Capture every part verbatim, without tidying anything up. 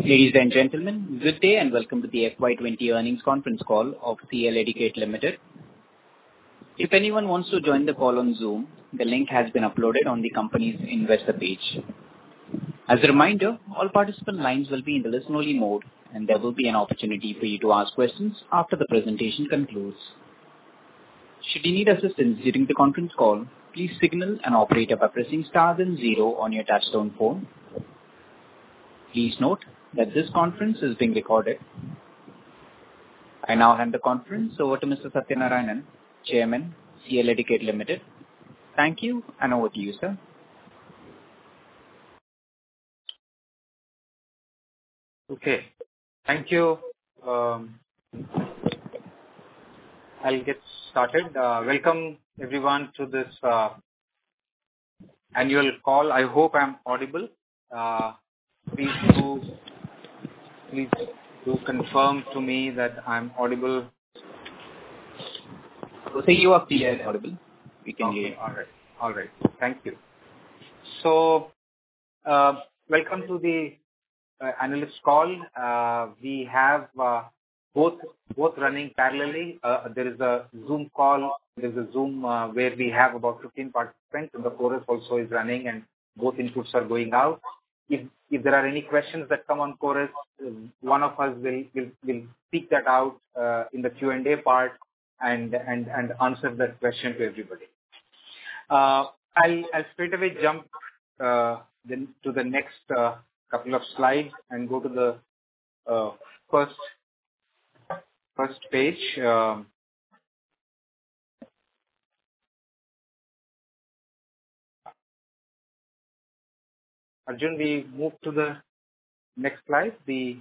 Ladies and gentlemen, good day and welcome to the F Y twenty earnings conference call of C L Educate Limited. If anyone wants to join the call on Zoom, the link has been uploaded on the company's investor page. As a reminder, all participant lines will be in the listen-only mode, and there will be an opportunity for you to ask questions after the presentation concludes. Should you need assistance during the conference call, please signal an operator by pressing star then zero on your touchtone phone. Please note that this conference is being recorded. I now hand the conference over to Mister Satyanarayanan, Chairman, C L Educate Limited. Thank you, and over to you, sir. Okay. Thank you. Um, I'll get started. Uh, welcome everyone to this uh, annual call. I hope I'm audible. Uh, please do please do confirm to me that I'm audible. So you are clear and audible. We can Okay. hear you. All right. All right. Thank you. So, uh, welcome to the uh, analyst call. Uh, we have uh, both both running parallelly. Uh, there is a Zoom call. There is a Zoom uh, where we have about fifteen participants, and the chorus also is running, and both inputs are going out. If if there are any questions that come on chorus, uh, one of us will will will speak that out uh, in the Q and A part and and and answer that question to everybody. Uh, I'll I'll straight away jump uh, then to the next uh, couple of slides and go to the uh, first first page. Um, Arjun, we move to the next slide. The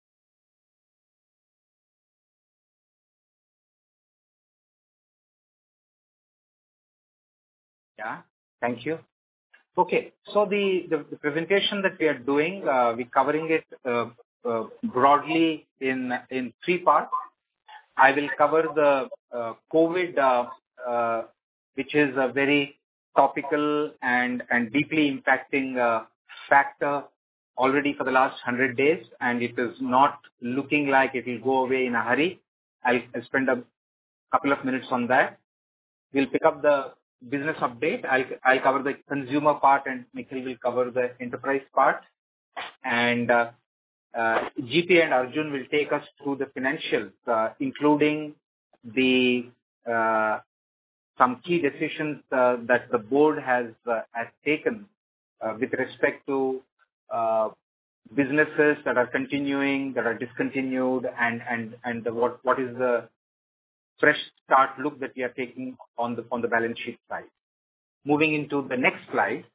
yeah, thank you. Okay, so the, the, the presentation that we are doing, uh, we're covering it uh, uh, broadly in in three parts. I will cover the uh, COVID, uh, uh, which is a very topical and, and deeply impacting uh, factor already for the last one hundred days, and it is not looking like it will go away in a hurry. I'll, I'll spend a couple of minutes on that. We'll pick up the business update. I'll, I'll cover the consumer part, and Nikhil will cover the enterprise part. And uh, uh, G P and Arjun will take us through the financials, uh, including the uh, some key decisions uh, that the board has uh, has taken uh, with respect to uh, businesses that are continuing, that are discontinued, and and and the, what what is the fresh start look that we are taking on the on the balance sheet side. Moving into the next slide.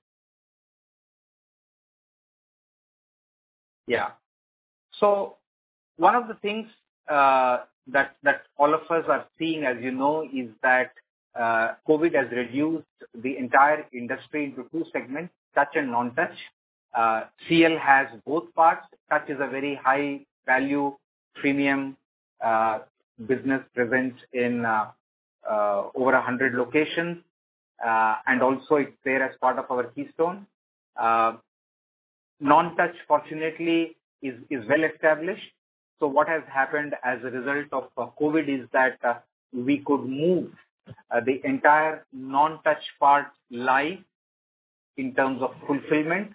Yeah. So one of the things uh, that that all of us are seeing, as you know, is that uh, COVID has reduced the entire industry into two segments: touch and non-touch. Uh, C L has both parts. Touch is a very high value, premium uh, business present in uh, uh, over a hundred locations, uh, and also it's there as part of our keystone. Uh, non-touch, fortunately, is, is well established. So what has happened as a result of uh, COVID is that uh, we could move uh, the entire non-touch part live in terms of fulfillment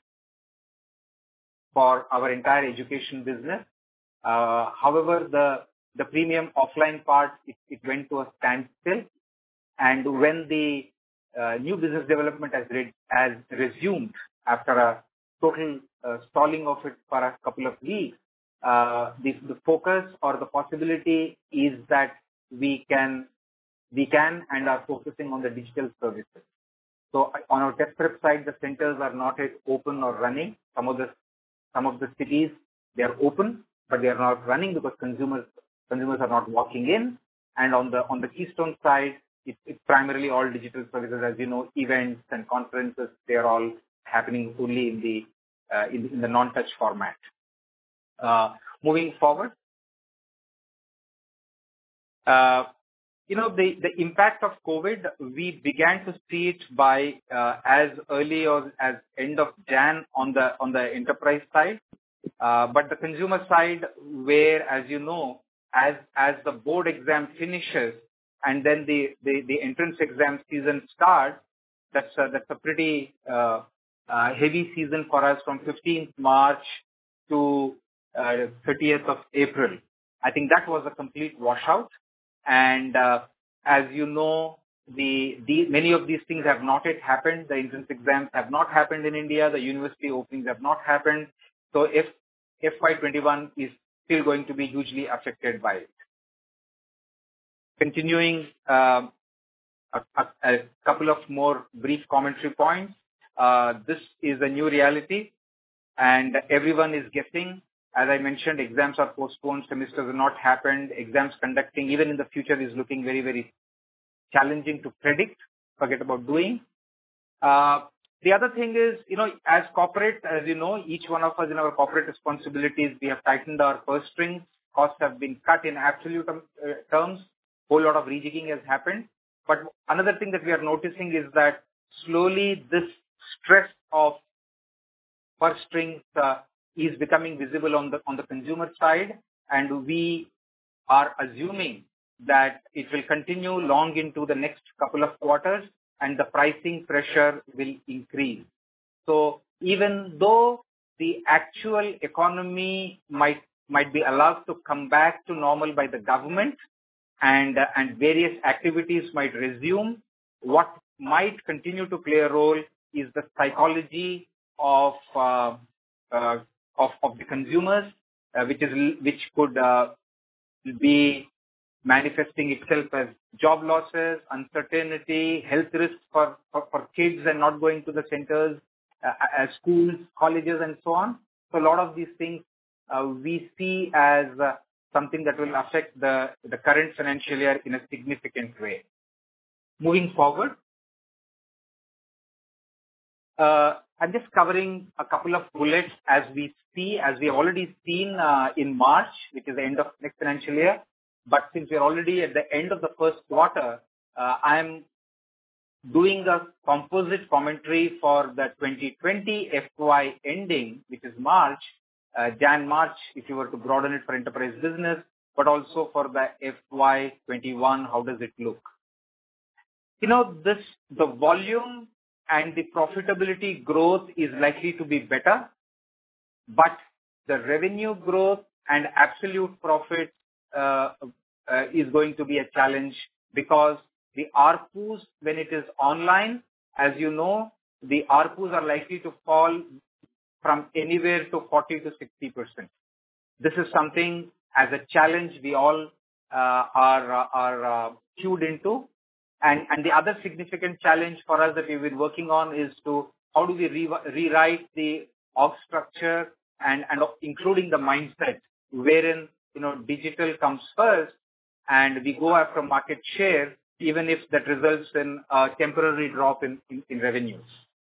for our entire education business. Uh, however, the the premium offline part, it, it went to a standstill. And when the uh, new business development has, re- has resumed after a total uh, stalling of it for a couple of weeks, uh, the, the focus or the possibility is that we can we can and are focusing on the digital services. So on our test prep side, the centers are not yet open or running. Some of the some of the cities, they are open, but they are not running because consumers consumers are not walking in. And on the on the Keystone side, it, it's primarily all digital services. As you know, events and conferences, they are all happening only in the uh, in, in the non-touch format. Uh, moving forward, uh, you know, the, the impact of COVID, we began to see it by uh, as early or as end of Jan on the on the enterprise side. Uh, but the consumer side, where, as you know, as as the board exam finishes and then the, the, the entrance exam season starts, that's a, that's a pretty uh, uh, heavy season for us from fifteenth March to uh, thirtieth of April. I think that was a complete washout. And uh, as you know, the, the many of these things have not yet happened. The entrance exams have not happened in India. The university openings have not happened. So if F Y twenty-one is still going to be hugely affected by it. Continuing, um, a, a, a couple of more brief commentary points. Uh, this is a new reality, and everyone is guessing. As I mentioned, exams are postponed, semesters have not happened, exams conducting even in the future is looking very, very challenging to predict, forget about doing. Uh, the other thing is, you know, as corporate, as you know, each one of us in our corporate responsibilities, we have tightened our purse strings, costs have been cut in absolute um, uh, terms, whole lot of rejigging has happened. But another thing that we are noticing is that slowly this stress of purse strings uh, is becoming visible on the on the consumer side, and we are assuming that it will continue long into the next couple of quarters, and the pricing pressure will increase. So even though the actual economy might might be allowed to come back to normal by the government, and uh, and various activities might resume, what might continue to play a role is the psychology of uh, uh, of, of the consumers, uh, which is which could uh, be manifesting itself as job losses, uncertainty, health risks for, for, for kids and not going to the centers, uh, as schools, colleges, and so on. So a lot of these things uh, we see as uh, something that will affect the, the current financial year in a significant way. Moving forward, uh, I'm just covering a couple of bullets as we see, as we have already seen uh, in March, which is the end of next financial year. But since we're already at the end of the first quarter, uh, I'm doing a composite commentary for the twenty twenty F Y ending, which is March, uh, Jan-March, if you were to broaden it for enterprise business, but also for the F Y twenty-one, how does it look? You know, this, the volume and the profitability growth is likely to be better, but the revenue growth and absolute profit uh, uh, is going to be a challenge, because the A R P Us, when it is online, as you know, the A R P Us are likely to fall from anywhere to forty to sixty percent. This is something as a challenge we all uh, are, uh, are uh, cued into. And, and the other significant challenge for us that we've been working on is to how do we re- rewrite the org structure and, and including the mindset wherein, you know, digital comes first and we go after market share, even if that results in a temporary drop in, in, in revenues.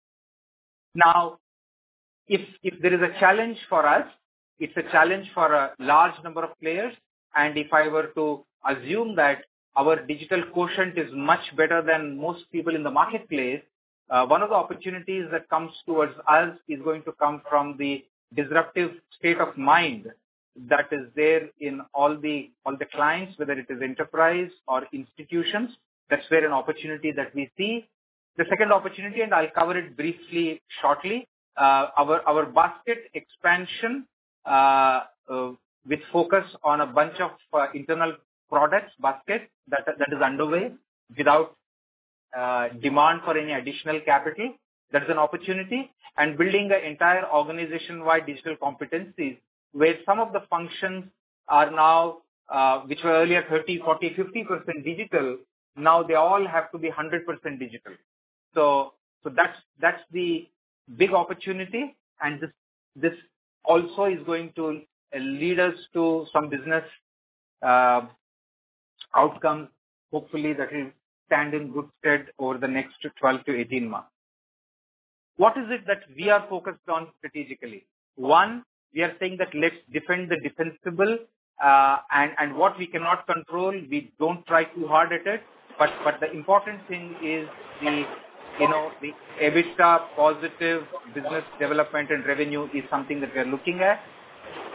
Now, if, if there is a challenge for us, it's a challenge for a large number of players. And if I were to assume that our digital quotient is much better than most people in the marketplace, uh, one of the opportunities that comes towards us is going to come from the disruptive state of mind that is there in all the all the clients, whether it is enterprise or institutions. That's where an opportunity that we see. The second opportunity, and I'll cover it briefly shortly, uh, our our basket expansion uh, uh, with focus on a bunch of uh, internal products basket that that is underway without uh, demand for any additional capital. That is an opportunity, and building an entire organization-wide digital competencies where some of the functions are now, uh, which were earlier thirty, forty, fifty percent digital, now they all have to be one hundred percent digital. So, so that's that's the big opportunity, and this this also is going to lead us to some business uh, outcomes, hopefully that will stand in good stead over the next twelve to eighteen months. What is it that we are focused on strategically? One, we are saying that let's defend the defensible, uh, and, and what we cannot control, we don't try too hard at it. But, but the important thing is the, you know, the EBITDA positive business development and revenue is something that we are looking at.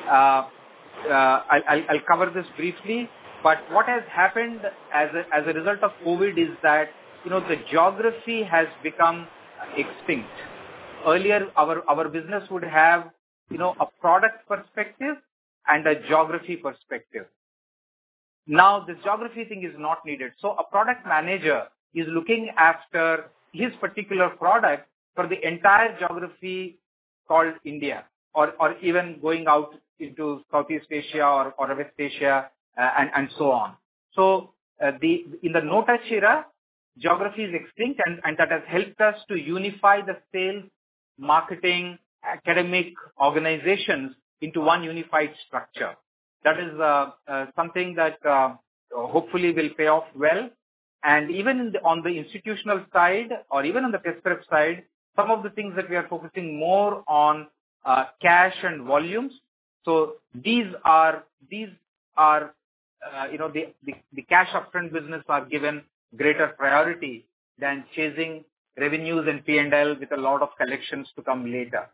Uh, uh, I'll, I'll, I'll cover this briefly. But what has happened as a, as a result of COVID is that, you know, the geography has become extinct. Earlier, our, our business would have, you know, a product perspective and a geography perspective. Now, this geography thing is not needed. So a product manager is looking after his particular product for the entire geography called India, or, or even going out into Southeast Asia or, or West Asia, uh, and, and so on. So uh, the in the no-touch era, geography is extinct, and, and that has helped us to unify the sales, marketing, academic organizations into one unified structure. That is uh, uh, something that uh, hopefully will pay off well. And even in the, on the institutional side, or even on the test prep side, some of the things that we are focusing more on uh, cash and volumes. So these are these are uh, you know the, the the cash upfront business are given greater priority than chasing revenues and P and L with a lot of collections to come later.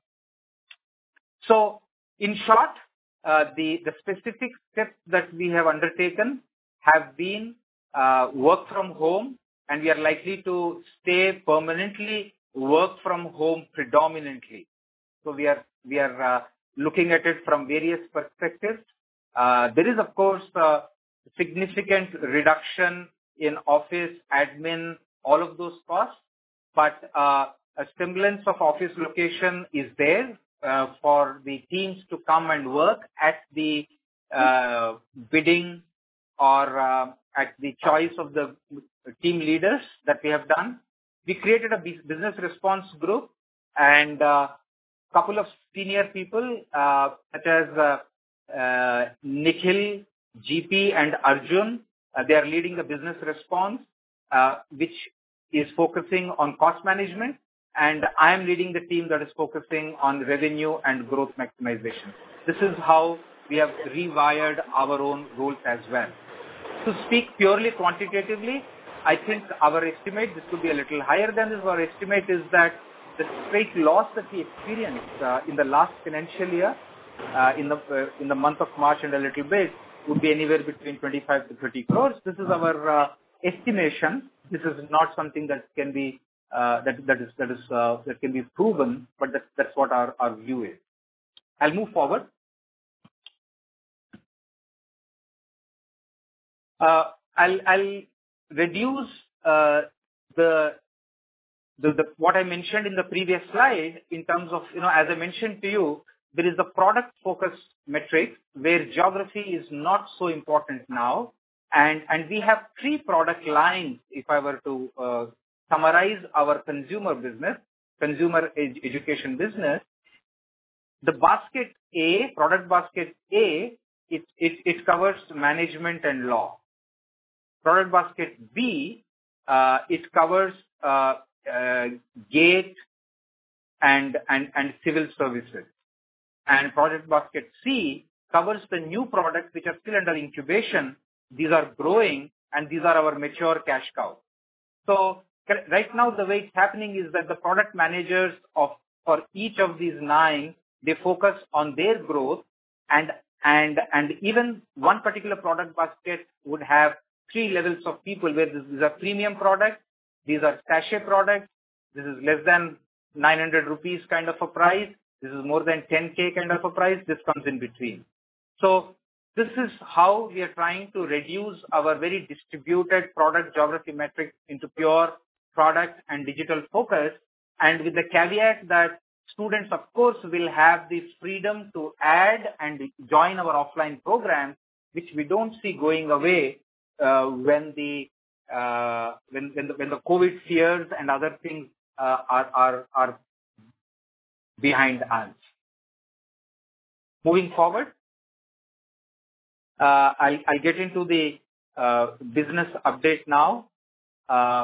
So in short, uh, the the specific steps that we have undertaken have been uh, work from home, and we are likely to stay permanently work from home predominantly. So we are we are uh, looking at it from various perspectives. Uh, there is, of course, a significant reduction in office, admin, all of those costs, but uh, a semblance of office location is there uh, for the teams to come and work at the uh, bidding or uh, at the choice of the team leaders that we have done. We created a business response group, and a uh, couple of senior people uh, such as uh, uh, Nikhil, G P and Arjun. Uh, they are leading the business response, uh, which is focusing on cost management, and I am leading the team that is focusing on revenue and growth maximization. This is how we have rewired our own roles as well. To speak purely quantitatively, I think our estimate, this could be a little higher than this, our estimate is that the straight loss that we experienced uh, in the last financial year, uh, in the uh, in the month of March and a little bit, would be anywhere between twenty-five to thirty crores. This is our uh, estimation. This is not something that can be uh, that that is that is uh, that can be proven, but that's that's what our, our view is. I'll move forward. Uh, I'll I'll reduce uh, the The, the, what I mentioned in the previous slide in terms of, you know, as I mentioned to you, there is a product focused metric where geography is not so important now. And, and we have three product lines, if I were to uh, summarize our consumer business, consumer ed- education business. The basket A, product basket A, it, it, it covers management and law. Product basket B, uh, it covers uh, Uh, gate and, and, and civil services. And Project Basket C covers the new products which are still under incubation. These are growing, and these are our mature cash cows. So right now the way it's happening is that the product managers of for each of these nine, they focus on their growth, and and and even one particular product basket would have three levels of people where this is a premium product. These are sachet products. This is less than nine hundred rupees kind of a price. This is more than ten K kind of a price. This comes in between. So this is how we are trying to reduce our very distributed product geography metrics into pure product and digital focus. And with the caveat that students, of course, will have the freedom to add and join our offline programs, which we don't see going away uh, when the Uh, when, when, the, when the COVID fears and other things uh, are, are, are behind us. Moving forward, uh, I'll, I'll get into the uh, business update now. Uh,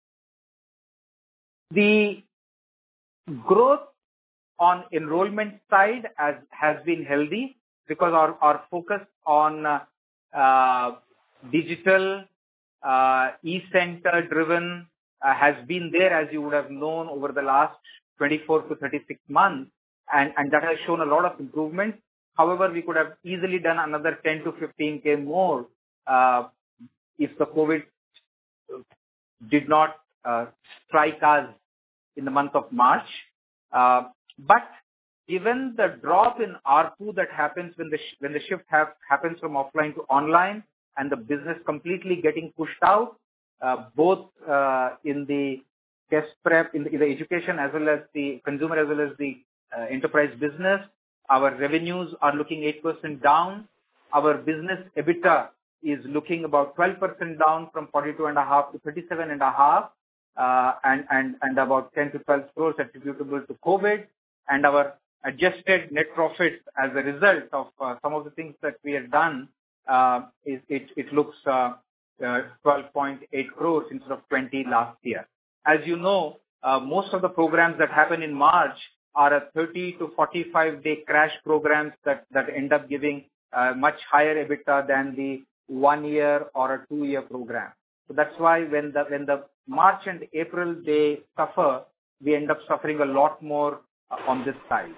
the growth on enrollment side has, has been healthy because our, our focus on uh, uh, digital Uh, e-center driven uh, has been there, as you would have known, over the last twenty-four to thirty-six months, and, and that has shown a lot of improvement. However, we could have easily done another ten to fifteen K more uh, if the COVID did not uh, strike us in the month of March. Uh, but given the drop in A R P U that happens when the sh- when the shift have, happens from offline to online and the business completely getting pushed out, uh, both uh, in the test prep, in the, in the education as well as the consumer as well as the uh, enterprise business, our revenues are looking eight percent down. Our business EBITDA is looking about twelve percent down from forty-two and a half to thirty-seven and a half, uh, and, and, and about ten to twelve crores attributable to COVID. And our adjusted net profit as a result of uh, some of the things that we have done, uh, is, it, it looks uh, uh, twelve point eight crores instead of twenty last year. As you know, uh, most of the programs that happen in March are a thirty to forty-five day crash programs that, that end up giving uh, much higher EBITDA than the one year or a two year program. So that's why when the, when the March and April they suffer, we end up suffering a lot more uh, on this side.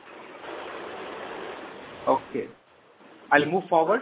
Okay. I'll move forward.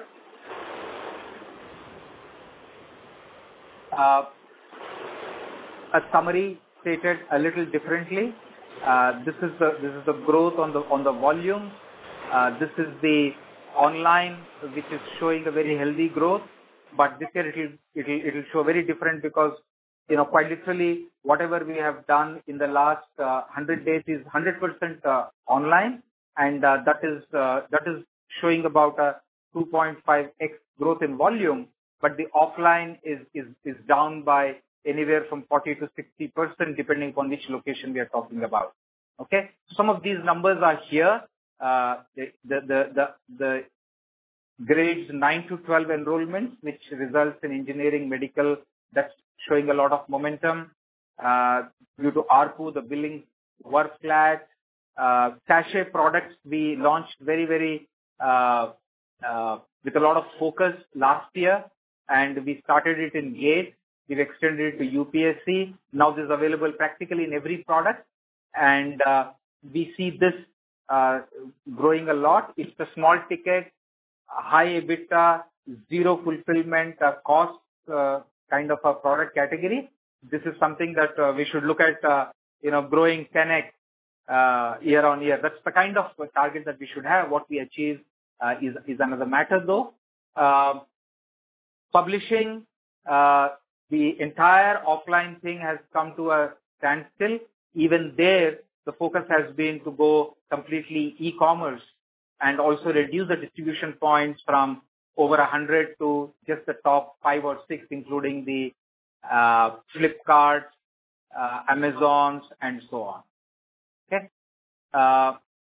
Uh, a summary stated a little differently. Uh, this is the this is the growth on the on the volume. Uh, this is the online, which is showing a very healthy growth. But this year it will it will it will show very different because, you know, quite literally whatever we have done in the last uh, one hundred days is one hundred percent uh, online, and uh, that is uh, that is showing about a two point five x growth in volume. But the offline is is is down by anywhere from forty to sixty percent depending upon which location we are talking about. Okay, some of these numbers are here. Uh, the, the the the the grades nine to twelve enrollments, which results in engineering, medical, that's showing a lot of momentum. Uh, due to A R P U, the billing were flat. Uh, sachet products we launched very very uh, uh, with a lot of focus last year, and we started it in GATE. We've extended it to U P S C. Now this is available practically in every product, and uh, we see this uh, growing a lot. It's a small ticket, high EBITDA, zero fulfillment uh, cost uh, kind of a product category. This is something that uh, we should look at, uh, you know, growing ten x uh, year on year. That's the kind of target that we should have. What we achieve uh, is is another matter, though. Uh, publishing. Uh, The entire offline thing has come to a standstill. Even there, the focus has been to go completely e-commerce and also reduce the distribution points from over one hundred to just the top five or six, including the uh, Flipkart, uh, Amazons, and so on. Okay. Uh,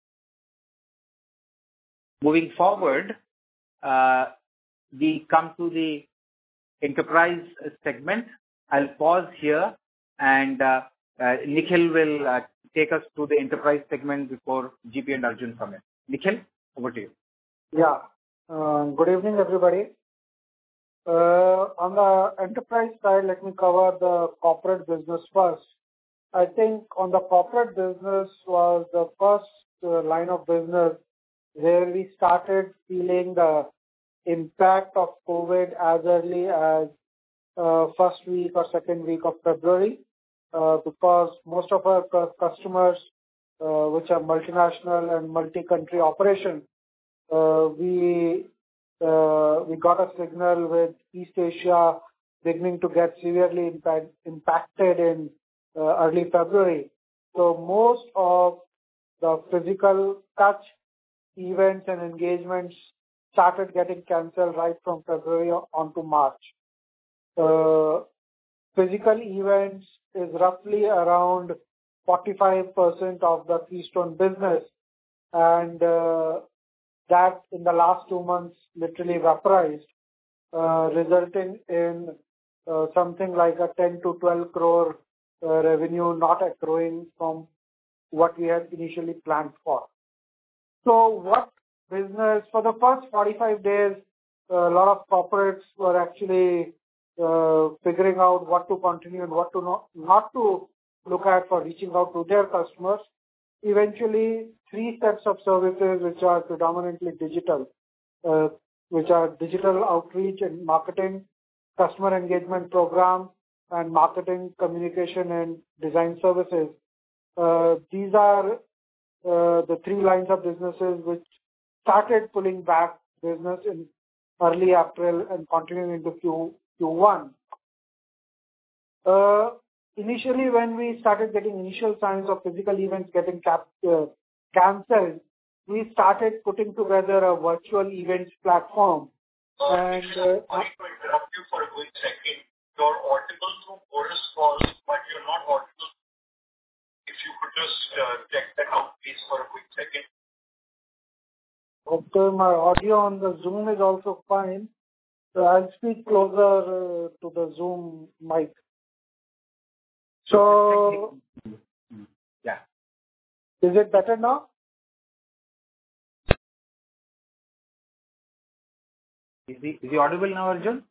moving forward, uh, we come to the enterprise segment. I'll pause here, and uh, uh, Nikhil will uh, take us to the enterprise segment before G P and Arjun come in. Nikhil, over to you. Yeah. Uh, good evening, everybody. Uh, on the enterprise side, let me cover the corporate business first. I think on the corporate business was the first uh, line of business where we started feeling the impact of COVID as early as uh, first week or second week of February, uh, because most of our cu- customers, uh, which are multinational and multi-country operations, uh, we uh, we got a signal with East Asia beginning to get severely impact, impacted in uh, early February. So most of the physical touch events and engagements started getting cancelled right from February on to March. Uh, physical events is roughly around forty-five percent of the Keystone business, and uh, that in the last two months literally vaporized, uh, resulting in uh, something like a ten to twelve crore uh, revenue not accruing from what we had initially planned for. So what business, for the first forty-five days, a lot of corporates were actually uh, figuring out what to continue and what to not, not to look at for reaching out to their customers. eventually three sets of services which are predominantly digital, uh, which are digital outreach and marketing, customer engagement program, and marketing, communication, and design services. Uh, these are uh, the three lines of businesses which started pulling back business in early April and continuing into Q, Q1. Uh, initially, when we started getting initial signs of physical events getting cap, uh, cancelled, we started putting together a virtual events platform. Uh, and uh, sorry to interrupt you for a quick second. You're audible through chorus calls, but you're not audible. If you could just uh, check that out, please, for a quick second. Okay, my audio on the Zoom is also fine. So I'll speak closer uh, to the Zoom mic. So, Yeah. is it better now? Is he, is he audible now, Arjun?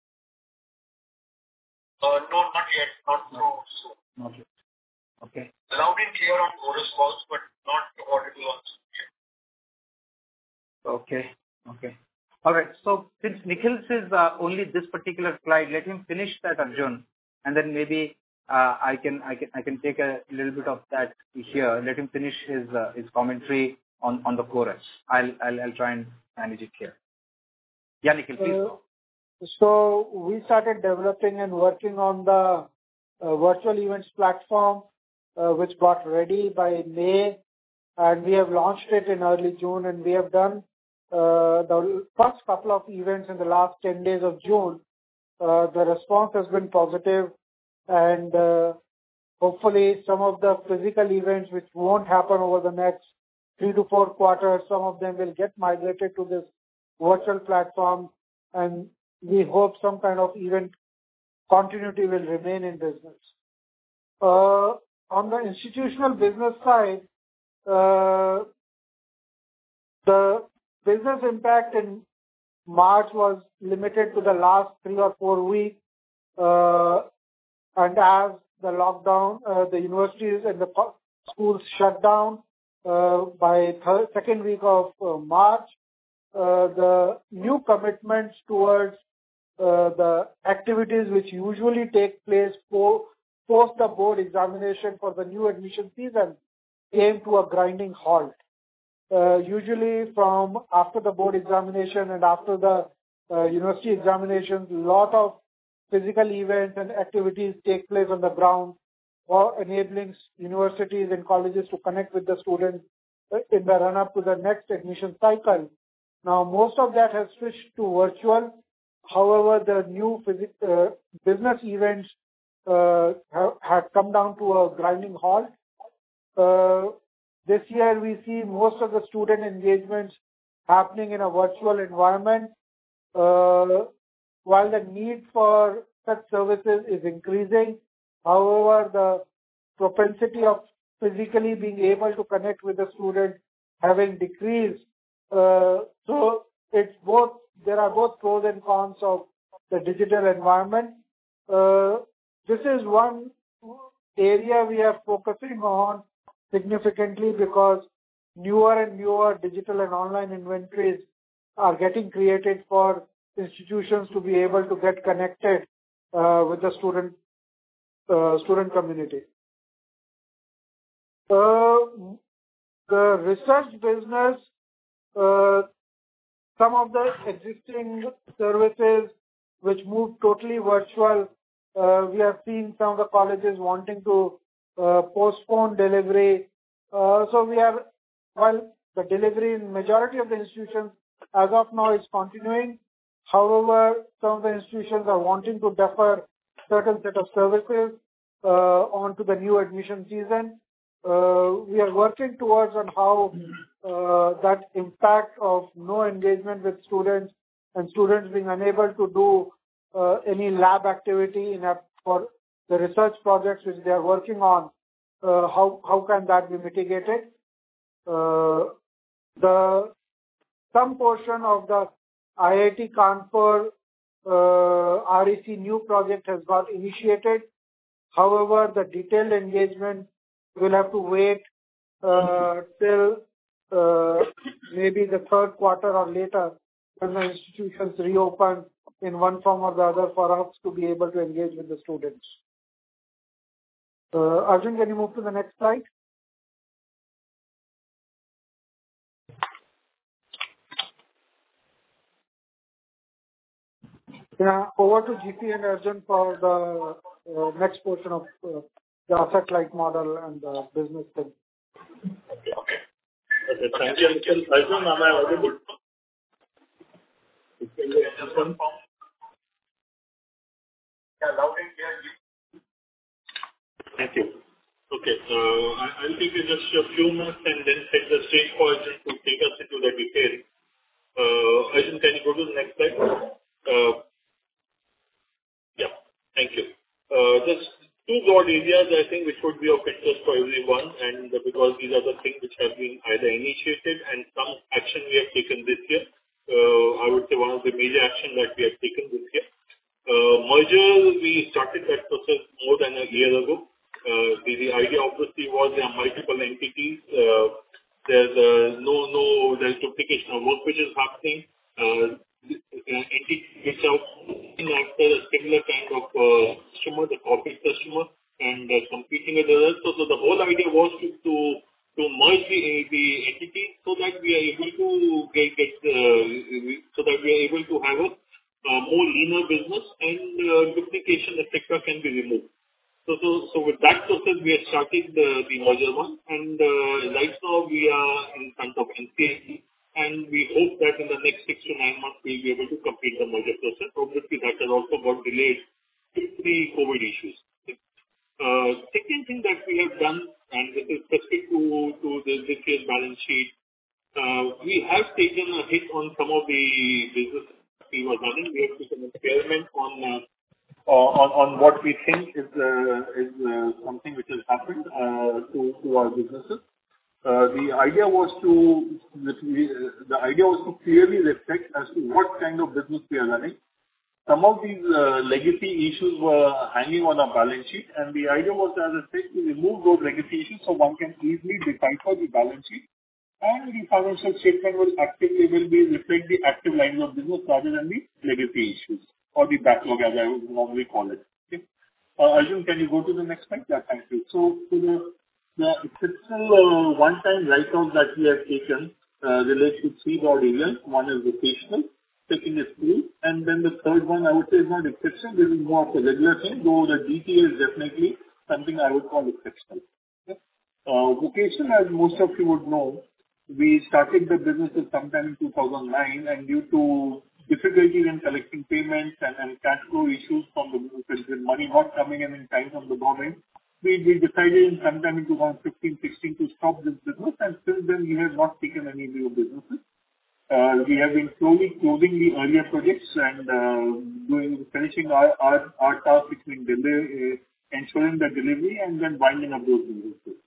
Uh, no, not yet. Not through Zoom. Not yet. Okay. Loud and clear on chorus calls, but not audible on Zoom yet. Okay. Okay. All right. So since Nikhil's is uh, only this particular slide, let him finish that, Arjun, and then maybe uh, I can I can I can take a little bit of that here. Let him finish his uh, his commentary on on the chorus. I'll I'll I'll try and manage it here. Yeah, Nikhil, please. Uh, so we started developing and working on the uh, virtual events platform, uh, which got ready by May, and we have launched it in early June, and we have done uh, the first couple of events in the last ten days of June. Uh, the response has been positive, and uh, hopefully some of the physical events which won't happen over the next three to four quarters, some of them will get migrated to this virtual platform, and we hope some kind of event continuity will remain in business. Uh, on the institutional business side, uh, the business impact in March was limited to the last three or four weeks, uh, and as the lockdown, uh, the universities and the co- schools shut down uh, by third, second week of uh, March, uh, the new commitments towards uh, the activities which usually take place po- post the board examination for the new admission season came to a grinding halt. Uh, usually from after the board examination and after the uh, university examinations, a lot of physical events and activities take place on the ground for enabling universities and colleges to connect with the students in the run-up to the next admission cycle. Now, most of that has switched to virtual. However, the new physic, uh, business events uh, have, had come down to a grinding halt. Uh, this year, we see most of the student engagements happening in a virtual environment. Uh, while the need for such services is increasing, however, the propensity of physically being able to connect with the student having decreased. Uh, so it's both, there are both pros and cons of the digital environment. Uh, this is one area we are focusing on significantly because newer and newer digital and online inventories are getting created for institutions to be able to get connected uh, with the student uh, student community. Uh, the research business, uh, some of the existing services which moved totally virtual, uh, we have seen some of the colleges wanting to uh, postpone delivery. Uh, so we are, while the delivery in majority of the institutions as of now is continuing, however, some of the institutions are wanting to defer certain set of services uh, onto the new admission season. Uh, we are working towards on how uh, that impact of no engagement with students and students being unable to do uh, any lab activity in a, for the research projects which they are working on, uh, how, how can that be mitigated? Uh, the some portion of the I I T Kanpur uh, R E C new project has got initiated. However, the detailed engagement will have to wait uh, till uh, maybe the third quarter or later when the institutions reopen in one form or the other for us to be able to engage with the students. Uh, Arjun, can you move to the next slide? Yeah, over to G P and Arjun for the uh, next portion of uh, the asset-light model and the business thing. Okay. Okay. Okay. Thank you, Nikhil. Arjun, am I audible? Yeah, loud and clear. Thank you. Okay. Uh, I- I'll give you just a few minutes and then set the stage for Arjun to take us into the detail. Uh, Arjun, can you go to the next slide? Uh, Yeah. Thank you. Uh, Just two broad areas I think which would be of interest for everyone, and because these are the things which have been either initiated and some action we have taken this year. Uh, I would say one of the major action that we have taken this year. Uh, Merger, we started that process more than a year ago. Uh, The the idea obviously was there are multiple entities. uh, There's uh, no no there's duplication of work which is happening. Uh, uh, Entities which are looking after a similar kind of uh, customer, the corporate customer, and uh, competing with others. So so the whole idea was to to to merge the the entities so that we are able to get get uh, we- so that we are able to have a uh, more leaner business and uh, duplication, et cetera, can be removed. So, so, so with that process, we have started the, the merger one, and uh, right now we are in front of N C L T, and we hope that in the next six to nine months we'll be able to complete the merger process. Obviously, that has also got delayed due to the COVID issues. Uh, second thing that we have done, and this is specific to, to the this year's balance sheet, uh, we have taken a hit on some of the business we were running. We have taken impairment on uh, uh, on on what we think is uh, is uh, something which has happened uh, to to our businesses. Uh, The idea was to that we- uh, the idea was to clearly reflect as to what kind of business we are running. Some of these uh, legacy issues were hanging on our balance sheet, and the idea was, as I said, to remove those legacy issues so one can easily decipher the balance sheet, and the financial statement will actively will be reflect the active lines of business rather than the legacy issues or the backlog, as I would normally call it. Okay. Uh, Arjun, can you go to the next slide? Yeah, thank you. So, to the the exceptional uh, one-time write-off that we have taken uh, relates to three broad areas. One is vocational, second is school, and then the third one I would say is not exceptional. This is more of a regular thing, though the D T A is definitely something I would call exceptional. Okay. Uh, Vocation, as most of you would know, we started the business sometime in two thousand nine, and due to difficulties in collecting payments and and cash flow issues from the business, with money not coming in in time from the government, we we decided in sometime in two thousand fifteen sixteen to stop this business, and since then we have not taken any new businesses. Uh, We have been slowly closing the earlier projects and uh, doing finishing our our our task between deli- uh, ensuring the delivery and then winding up those businesses.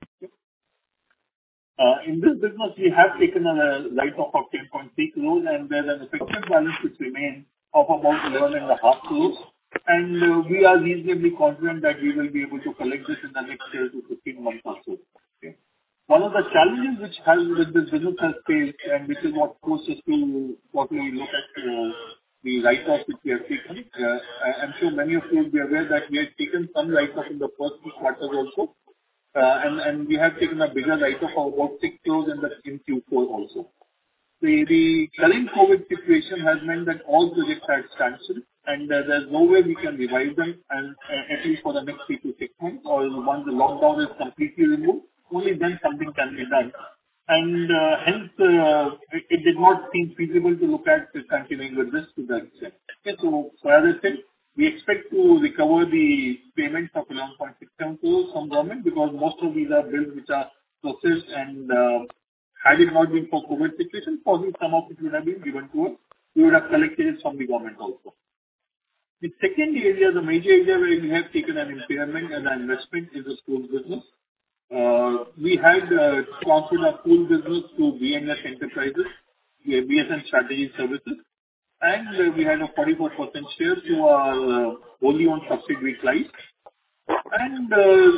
Uh, In this business, we have taken a write-off of ten point three crores, and there's an effective balance which remains of about eleven and a half crores. And uh, we are reasonably confident that we will be able to collect this in the next year to fifteen months or so. Okay. One of the challenges which has with this business has faced, and which is what forced us to quarterly look at uh, the write-off which we have taken. Uh, I- I'm sure many of you will be aware that we have taken some write-off in the first two quarters also. Uh, and and we have taken a bigger write-off of about six crores in the in Q four also. The the current COVID situation has meant that all projects are at standstill, and uh, there's no way we can revive them, and uh, at least for the next three to six months, or once the lockdown is completely removed, only then something can be done. And uh, hence, uh, it it did not seem feasible to look at continuing with this to that extent. Okay, so so as I said, we expect to recover the payments of eleven point six seven crores from government, because most of these are bills which are processed, and uh, had it not been for COVID situation, probably some of it would have been given to us. We would have collected it from the government also. The second area, the major area where we have taken an impairment and an investment is the school business. Uh, We had uh, transferred our school business to B and S Enterprises, B S N Strategy Services, and uh, we had a forty-four percent share to our uh, wholly owned subsidiary, Clive. And uh,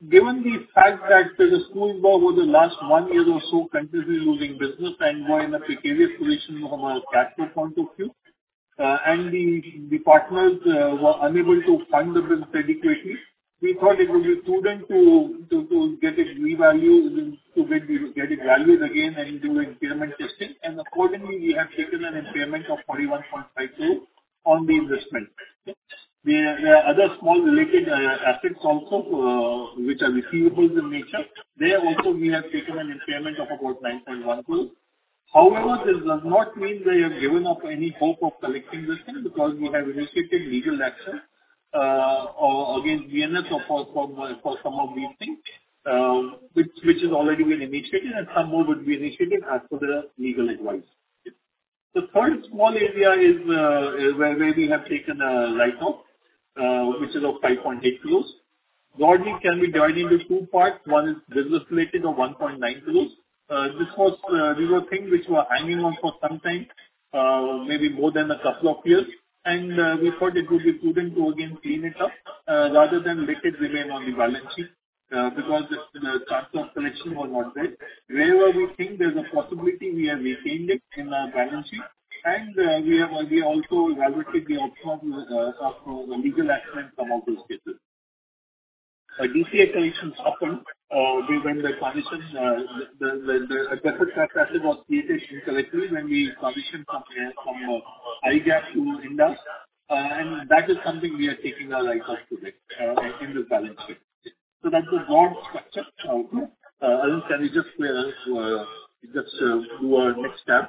given the fact that the schools were over the last one year or so continuously losing business and were in a precarious position from a cash flow point of view, uh, and the the partners uh, were unable to fund the business adequately, we thought it would be prudent to to, to get it revalued, to get, get it valued again and do impairment testing, and accordingly we have taken an impairment of forty-one point five crore on the investment. There, there are other small related uh, assets also, uh, which are receivables in nature. There also we have taken an impairment of about nine point one crore. However, this does not mean they have given up any hope of collecting this thing, because we have initiated legal action uh, or against B N S or for, for, for some of these things, uh, which, which has already been initiated, and some more would be initiated as per the legal advice. The third small area is uh, where, where we have taken a write-off, uh, which is of five point eight crores. Broadly can be divided into two parts. One is business related of one point nine crores. Uh, this was, uh, these were things which were hanging on for some time, uh, maybe more than a couple of years. And uh, we thought it would be prudent to again clean it up, uh, rather than let it remain on the balance sheet, uh, because the, the chance of collection was not there. Wherever we think there's a possibility, we have retained it in our balance sheet. And uh, we have we also evaluated the option of, uh, of uh, legal action in some of those cases. Uh, D C A collections happened uh, when the transition, uh, the, the, the, the deferred tax asset was created incorrectly when we transitioned from, uh, from uh, I GAAP to I N D A S, uh, and that is something we are taking our write-off today uh, in this balance sheet. So that's the broad structure. Uh, Arun, can you just uh, uh, just uh, do our next tab?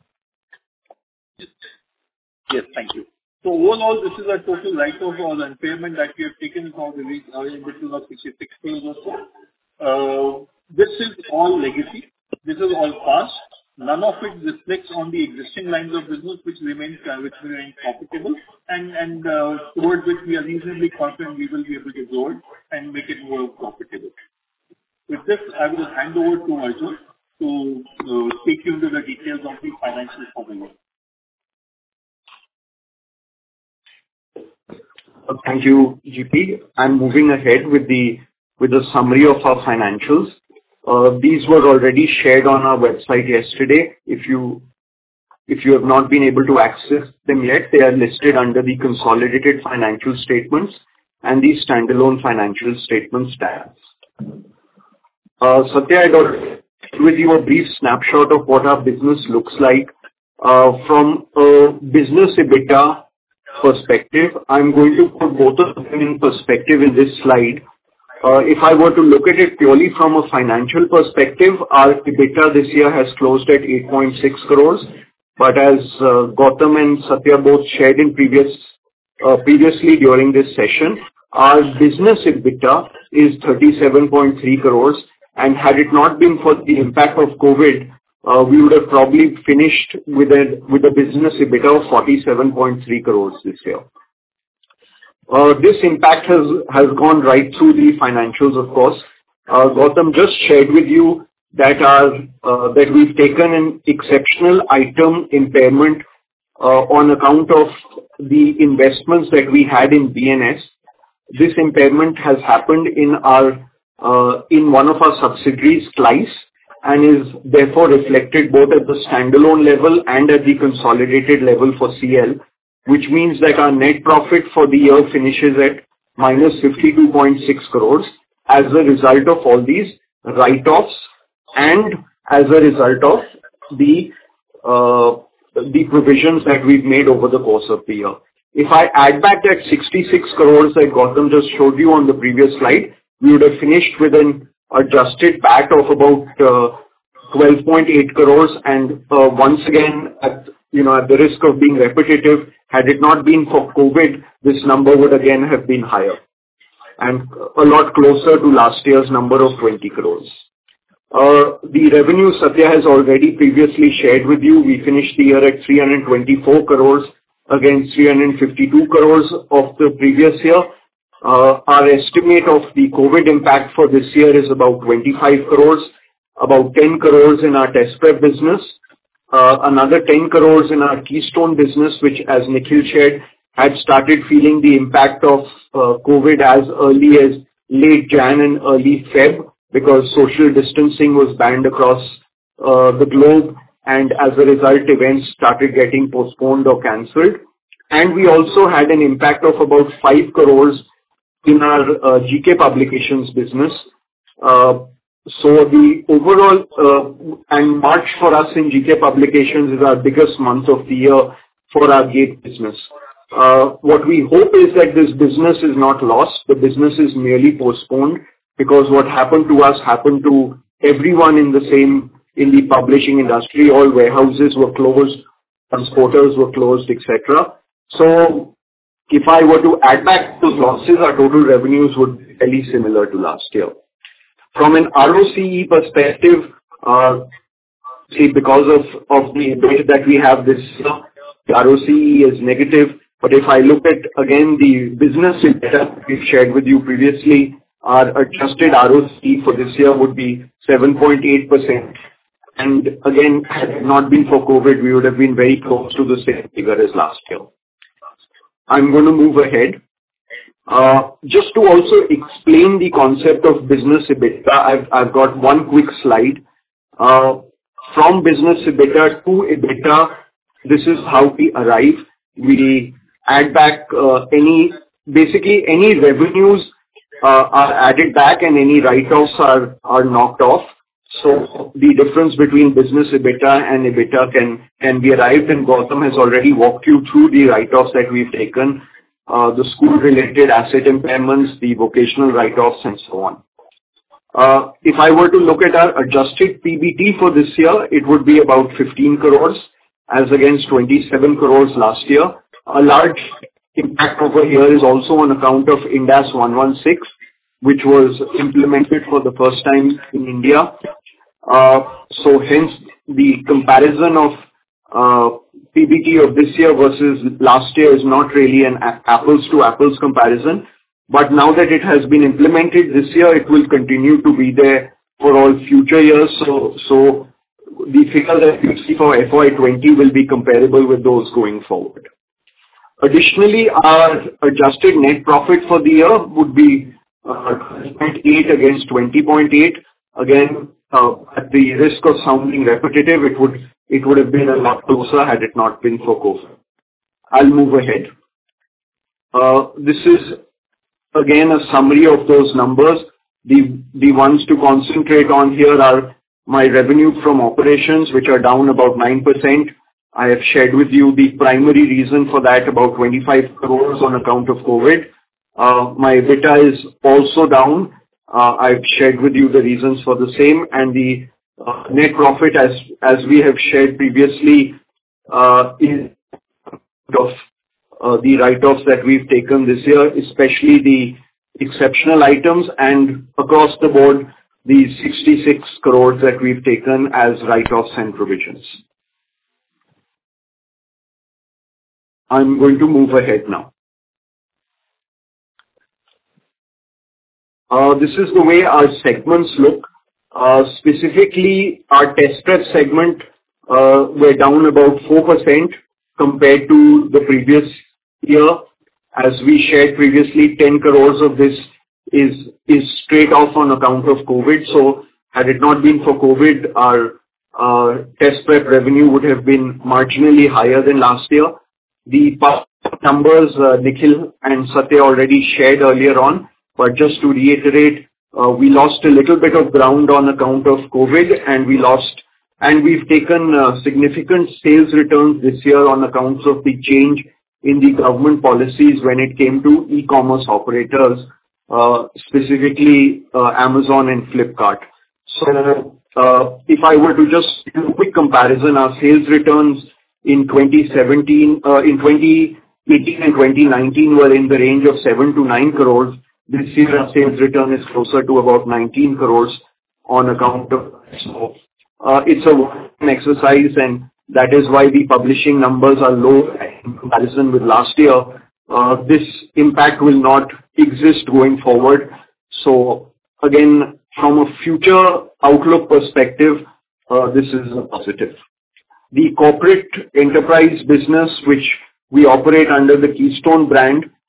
Yes, thank you. So overall, this is a total write-off or the impairment that we have taken for the week uh, in between of sixty-six crores or so. Uh, this is all legacy. This is all past. None of it reflects on the existing lines of business which remain uh, which remain profitable, and and uh, towards which we are reasonably confident we will be able to grow it and make it more profitable. With this, I will hand over to Arjun to uh, take you into the details of the financials for the year. Thank you, G P. I'm moving ahead with the with the summary of our financials. Uh, these were already shared on our website yesterday. If you if you have not been able to access them yet, they are listed under the consolidated financial statements and the standalone financial statements tabs. Uh, Satya, I'd already with you a brief snapshot of what our business looks like uh, from a business EBITDA perspective. I'm going to put both of them in perspective in this slide. Uh, if I were to look at it purely from a financial perspective, our EBITDA this year has closed at eight point six crores. But as uh, Gautam and Satya both shared in previous uh, previously during this session, our business EBITDA is thirty-seven point three crores. And had it not been for the impact of COVID, Uh, we would have probably finished with a with a business EBITDA of forty-seven point three crores this year. Uh, this impact has has gone right through the financials, of course. Uh, Gautam just shared with you that our uh, that we've taken an exceptional item impairment uh, on account of the investments that we had in B N S. This impairment has happened in our uh, in one of our subsidiaries, Slice, and is therefore reflected both at the standalone level and at the consolidated level for C L, which means that our net profit for the year finishes at minus fifty-two point six crores as a result of all these write-offs and as a result of the uh, the provisions that we've made over the course of the year. If I add back that sixty-six crores that Gautam just showed you on the previous slide, we would have finished with an adjusted P A T of about uh, twelve point eight crores, and uh, once again, at, you know, at the risk of being repetitive, had it not been for COVID, this number would again have been higher and a lot closer to last year's number of twenty crores. Uh, the revenue Satya has already previously shared with you. We finished the year at three hundred twenty-four crores against three hundred fifty-two crores of the previous year. Uh, our estimate of the COVID impact for this year is about twenty-five crores, about ten crores in our test prep business, uh, another ten crores in our Keystone business, which, as Nikhil shared, had started feeling the impact of uh, COVID as early as late January and early February because social distancing was banned across uh, the globe, and as a result, events started getting postponed or cancelled. And we also had an impact of about five crores in our uh, G K Publications business. Uh, so the overall, uh, and March for us in G K Publications is our biggest month of the year for our Gate business. Uh, what we hope is that this business is not lost. The business is merely postponed because what happened to us happened to everyone in the same, in the publishing industry. All warehouses were closed, transporters were closed, et cetera. So if I were to add back those losses, our total revenues would be fairly similar to last year. From an R O C E perspective, uh, see, because of, of the data that we have this year, the R O C E is negative. But if I look at, again, the business data we've shared with you previously, our adjusted R O C E for this year would be seven point eight percent. And again, had it not been for COVID, we would have been very close to the same figure as last year. I'm going to move ahead. Uh, just to also explain the concept of business EBITDA, I've, I've got one quick slide. Uh, from business EBITDA to EBITDA, this is how we arrive. We add back uh, any, basically any revenues uh, are added back and any write-offs are, are knocked off. So the difference between business EBITDA and EBITDA can, can be arrived, and Gautam has already walked you through the write-offs that we've taken, uh, the school-related asset impairments, the vocational write-offs, and so on. Uh, if I were to look at our adjusted P B T for this year, it would be about fifteen crores as against twenty-seven crores last year. A large impact over here is also on account of Ind AS one sixteen, which was implemented for the first time in India. Uh, so hence the comparison of uh, P B T of this year versus last year is not really an apples to apples comparison. But now that it has been implemented this year, it will continue to be there for all future years. So, so the figure that you see for F Y twenty will be comparable with those going forward. Additionally, our adjusted net profit for the year would be uh, twenty point eight against twenty point eight. Again, uh, at the risk of sounding repetitive, it would it would have been a lot closer had it not been for COVID. I'll move ahead. Uh, this is again a summary of those numbers. The the ones to concentrate on here are my revenue from operations, which are down about nine percent. I have shared with you the primary reason for that, about twenty-five crores on account of COVID. Uh, my EBITDA is also down. Uh, I've shared with you the reasons for the same, and the uh, net profit, as as we have shared previously, uh, is of uh, the write-offs that we've taken this year, especially the exceptional items, and across the board, the sixty-six crores that we've taken as write-offs and provisions. I'm going to move ahead now. Uh, this is the way our segments look. Uh, specifically, our test prep segment uh, were down about four percent compared to the previous year. As we shared previously, ten crores of this is is straight off on account of COVID. So had it not been for COVID, our uh, test prep revenue would have been marginally higher than last year. The numbers uh, Nikhil and Satya already shared earlier on, but just to reiterate, uh, we lost a little bit of ground on account of COVID, and we lost, and we've taken uh, significant sales returns this year on accounts of the change in the government policies when it came to e-commerce operators, uh, specifically uh, Amazon and Flipkart. So, uh, if I were to just do a quick comparison, our sales returns in twenty seventeen, uh, in twenty eighteen and twenty nineteen were in the range of seven to nine crores. This year, our sales return is closer to about nineteen crores on account of, so, uh, it's a one exercise, and that is why the publishing numbers are low in comparison with last year. Uh, this impact will not exist going forward. So again, from a future outlook perspective, uh, this is a positive. The corporate enterprise business, which we operate under the Keystone brand,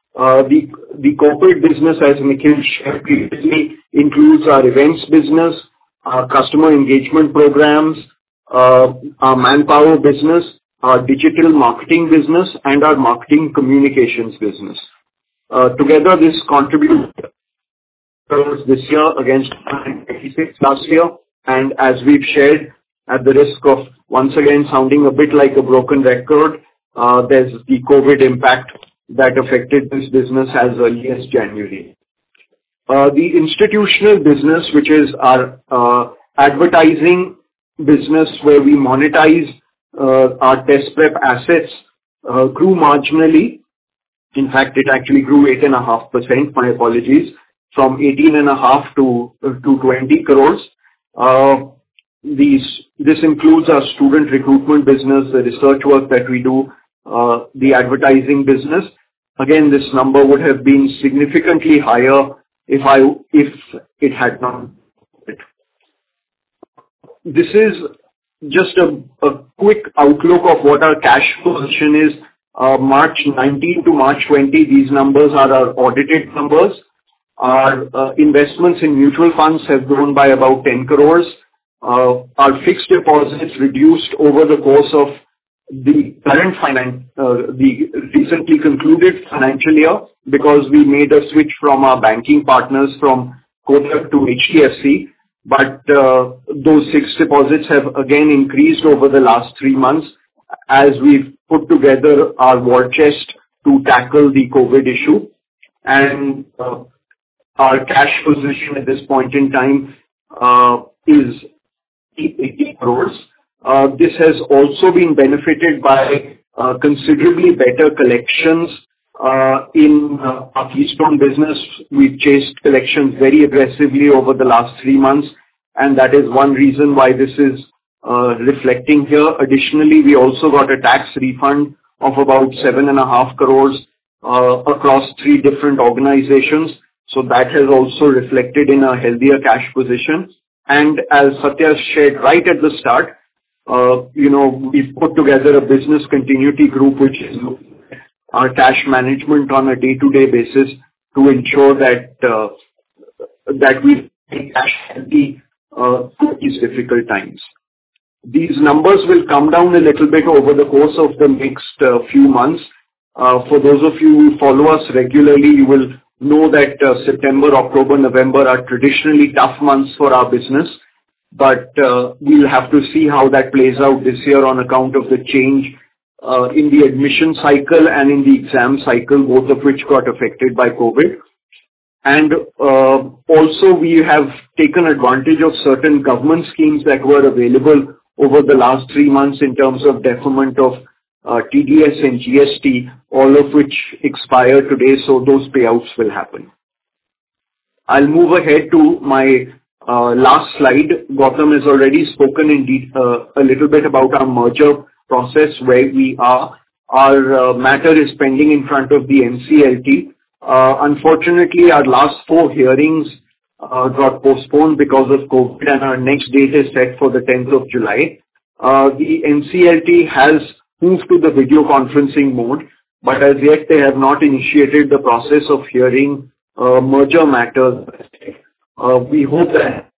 Uh, The the corporate business, as Nikhil shared previously, includes our events business, our customer engagement programs, uh, our manpower business, our digital marketing business, and our marketing communications business. Uh, Together, this contributes this year against eighty-six last year. And as we've shared, at the risk of once again sounding a bit like a broken record, uh, there's the COVID impact that affected this business as early as January. Uh, The institutional business, which is our uh, advertising business, where we monetize uh, our test prep assets, uh, grew marginally. In fact, it actually grew eight point five percent, my apologies, from eighteen point five to to twenty crores. Uh, these This includes our student recruitment business, the research work that we do, uh, the advertising business. Again, this number would have been significantly higher if I if it had not. This is just a a quick outlook of what our cash position is. Uh, March nineteenth to March twentieth, these numbers are our audited numbers. Our uh, investments in mutual funds have grown by about ten crores. Uh, Our fixed deposits reduced over the course of the current finan- uh, the recently concluded financial year, because we made a switch from our banking partners from Kotak to H D F C. But uh, those fixed deposits have again increased over the last three months as we've put together our war chest to tackle the COVID issue. And uh, our cash position at this point in time uh, is eighty crores. Uh, This has also been benefited by uh, considerably better collections uh, in uh, our Keystone business. We've chased collections very aggressively over the last three months, and that is one reason why this is uh, reflecting here. Additionally, we also got a tax refund of about seven and a half crores uh, across three different organizations. So that has also reflected in a healthier cash position. And as Satya shared right at the start, uh, you know, we've put together a business continuity group, which is our cash management on a day-to-day basis to ensure that uh, that we make cash healthy uh, through these difficult times. These numbers will come down a little bit over the course of the next uh, few months. Uh, For those of you who follow us regularly, you will know that uh, September, October, November are traditionally tough months for our business. But uh, we'll have to see how that plays out this year on account of the change uh, in the admission cycle and in the exam cycle, both of which got affected by COVID. And uh, also we have taken advantage of certain government schemes that were available over the last three months in terms of deferment of uh, T D S and G S T, all of which expire today, so those payouts will happen. I'll move ahead to my uh, last slide. Gautam has already spoken in de- uh, a little bit about our merger process, where we are. Our uh, matter is pending in front of the N C L T. Uh, Unfortunately, our last four hearings uh, got postponed because of COVID, and our next date is set for the tenth of July. Uh, The N C L T has moved to the video conferencing mode, but as yet they have not initiated the process of hearing uh, merger matters. Uh, We hope that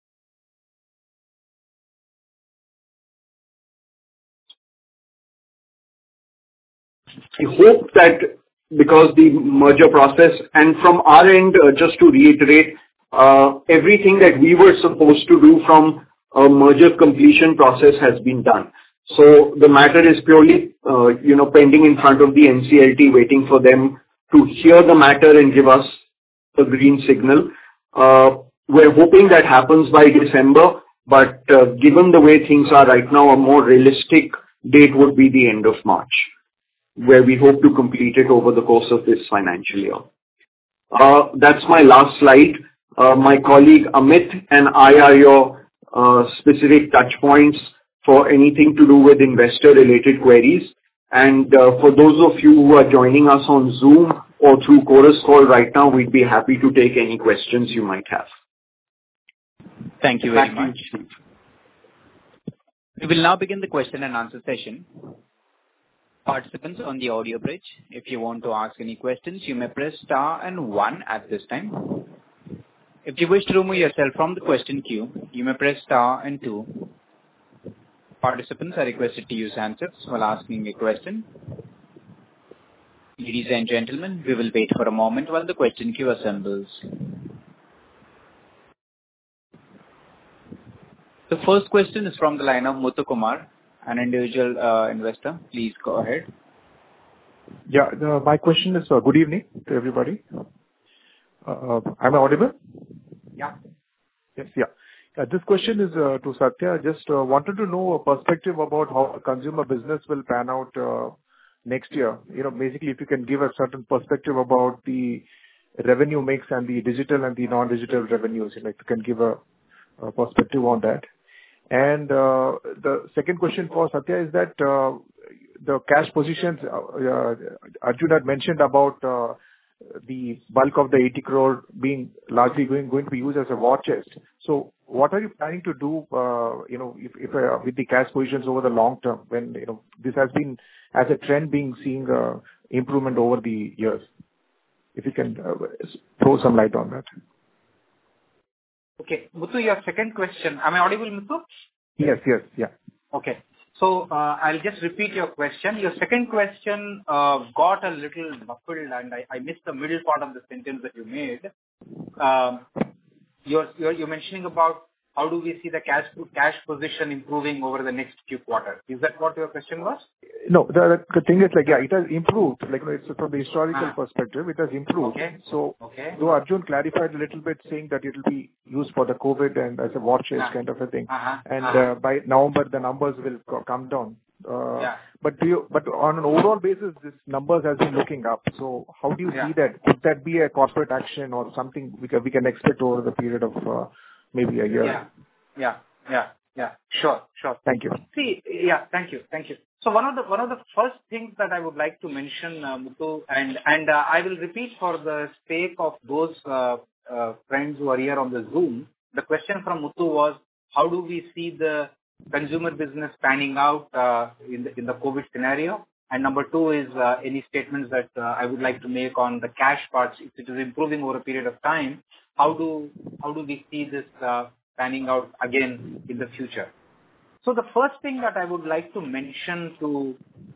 we hope that because the merger process, and from our end, uh, just to reiterate, uh, everything that we were supposed to do from a merger completion process has been done. So the matter is purely, uh, you know, pending in front of the N C L T, waiting for them to hear the matter and give us a green signal. Uh, We're hoping that happens by December, but uh, given the way things are right now, a more realistic date would be the end of March, where we hope to complete it over the course of this financial year. Uh, That's my last slide. Uh, My colleague Amit and I are your uh, specific touch points for anything to do with investor-related queries. And uh, for those of you who are joining us on Zoom or through Chorus Call right now, we'd be happy to take any questions you might have. Thank you very much. We will now begin the question and answer session. Participants on the audio bridge, if you want to ask any questions, you may press star and one at this time. If you wish to remove yourself from the question queue, you may press star and two. Participants are requested to use handsets while asking a question. Ladies and gentlemen, we will wait for a moment while the question queue assembles. The first question is from the line of Muthu Kumar, an individual uh, investor. Please go ahead. Yeah, the, my question is, uh, good evening to everybody. Uh, am I audible? Yeah. Yes, yeah. Uh, this question is uh, to Satya. Just uh, wanted to know a perspective about how consumer business will pan out uh, next year. You know, basically, if you can give a certain perspective about the revenue mix and the digital and the non-digital revenues, you know, if you can give a, a perspective on that. And uh, the second question for Satya is that uh, the cash positions, uh, uh, Arjun had mentioned about uh, the bulk of the eighty crore being largely going, going to be used as a war chest. So what are you planning to do, uh, you know, if, if uh, with the cash positions over the long term, when, you know, this has been as a trend being seeing uh, improvement over the years? If you can uh, throw some light on that. Okay. Muthu, your second question. Am I audible, Muthu? Yes, yes, yeah. Okay. So uh, I'll just repeat your question. Your second question uh, got a little muffled and I, I missed the middle part of the sentence that you made. Um, you're, you're, you're mentioning about how do we see the cash cash position improving over the next few quarters. Is that what your question was? No, the, the thing is like, yeah, it has improved. Like, you know, it's from the historical ah. perspective, it has improved. Okay. So, okay. though Arjun clarified a little bit saying that it will be used for the COVID and as a war chest ah. kind of a thing. Uh-huh. And uh-huh. uh, by November, the numbers will co- come down. Uh, yeah. But do you, but on an overall basis, this numbers has been looking up. So how do you yeah. see that? Could that be a corporate action or something we can, we can expect over the period of uh, maybe a year? Yeah. Yeah, yeah, yeah. Sure, sure. Thank you. See, yeah, thank you, thank you. So one of the one of the first things that I would like to mention, uh, Muthu, and and uh, I will repeat for the sake of those uh, uh, friends who are here on the Zoom. The question from Muthu was, how do we see the consumer business panning out uh, in the in the COVID scenario? And number two is uh, any statements that uh, I would like to make on the cash parts. If it is improving over a period of time, how do how do we see this Uh, panning out again in the future? So the first thing that I would like to mention to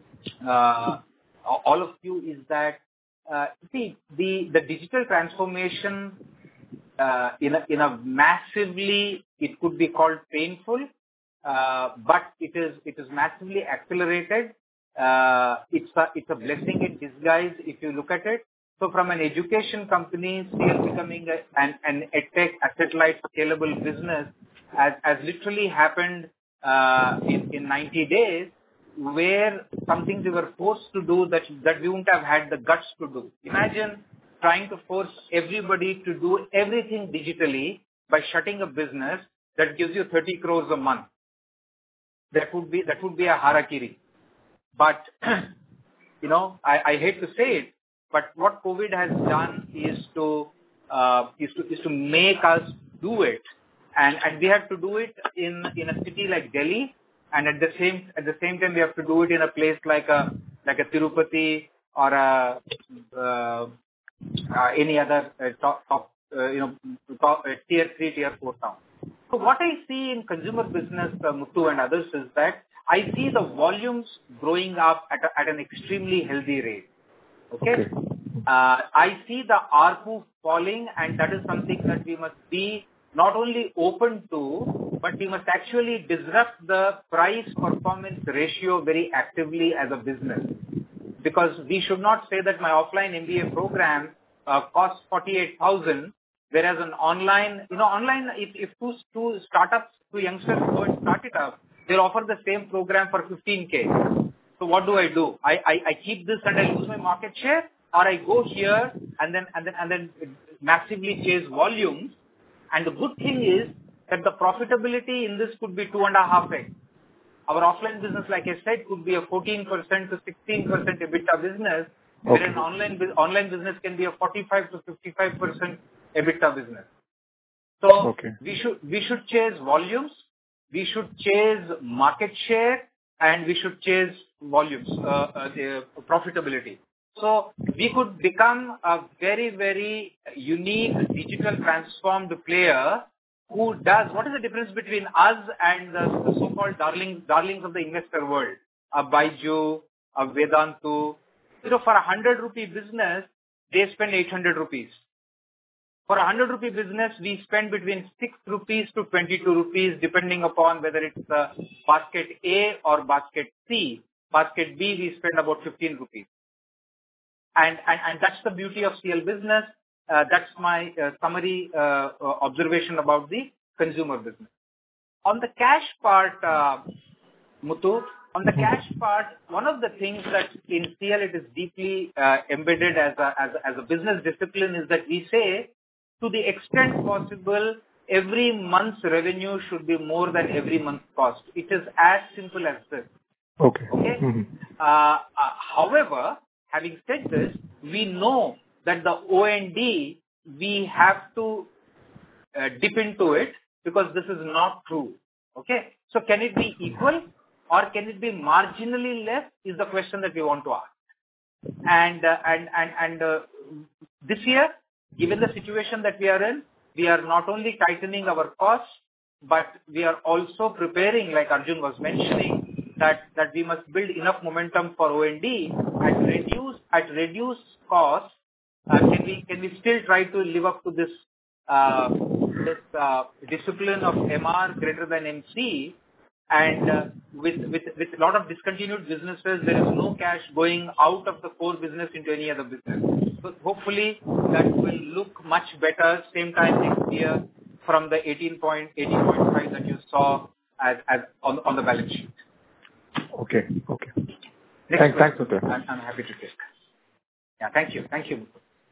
uh, all of you is that uh, see the the digital transformation uh, in a in a massively, it could be called painful, uh, but it is it is massively accelerated. Uh, it's a it's a blessing in disguise if you look at it. So from an education company still becoming a, an, an edtech asset-light scalable business has, has literally happened uh, in, in ninety days, where something we were forced to do that, that we wouldn't have had the guts to do. Imagine trying to force everybody to do everything digitally by shutting a business that gives you thirty crores a month. That would be, that would be a harakiri. But, you know, I, I hate to say it, but what COVID has done is to uh, is to is to make us do it, and and we have to do it in in a city like Delhi, and at the same at the same time we have to do it in a place like a like a Tirupati or a uh, uh, any other uh, top, top uh, you know top, uh, tier three tier four town. So what I see in consumer business, uh, Muthu and others, is that I see the volumes growing up at a, at an extremely healthy rate. Okay. okay. Uh, I see the A R P U falling, and that is something that we must be not only open to, but we must actually disrupt the price-performance ratio very actively as a business. Because we should not say that my offline M B A program uh, costs forty-eight thousand, whereas an online, you know, online, if, if two, two startups, two youngsters go and start it up, they'll offer the same program for fifteen K. So what do I do? I, I, I keep this and I lose my market share, or I go here and then and then and then massively chase volumes. And the good thing is that the profitability in this could be two and a half x. Our offline business, like I said, could be a fourteen percent to sixteen percent EBITDA business, whereas okay. an online online business can be a forty-five to fifty-five percent EBITDA business. So okay. we should we should chase volumes, we should chase market share, and we should chase volumes, uh, uh, the profitability. So we could become a very, very unique digital transformed player who does, what is the difference between us and the, the so-called darlings, darlings of the investor world, a Byju, a Vedantu. You know, for a hundred rupee business, they spend eight hundred rupees. For a hundred rupee business, we spend between six rupees to twenty-two rupees, depending upon whether it's uh, basket A or basket C. Basket B, we spend about fifteen rupees. And, and, and that's the beauty of C L business. Uh, that's my uh, summary uh, uh, observation about the consumer business. On the cash part, uh, Muthu, on the cash part, one of the things that in C L it is deeply uh, embedded as a, as, a, as a business discipline is that we say, to the extent possible, every month's revenue should be more than every month's cost. It is as simple as this. Okay. Okay. Mm-hmm. Uh, uh, however, having said this, we know that the O and D, we have to uh, dip into it because this is not true. Okay. So can it be equal or can it be marginally less is the question that we want to ask. And, uh, and, and, and uh, this year, given the situation that we are in, we are not only tightening our costs, but we are also preparing, like Arjun was mentioning, that, that we must build enough momentum for O and D at reduce, at reduced cost. Uh, can we, can we still try to live up to this, uh, this, uh, discipline of M R greater than M C? And, uh, with, with, with a lot of discontinued businesses, there is no cash going out of the core business into any other business. So hopefully that will look much better same time next year from the eighteen point five that you saw as, as on, on the balance sheet. Okay. Okay. Next thanks, thanks, Muthu. I'm, I'm happy to take. Yeah, thank you. Thank you.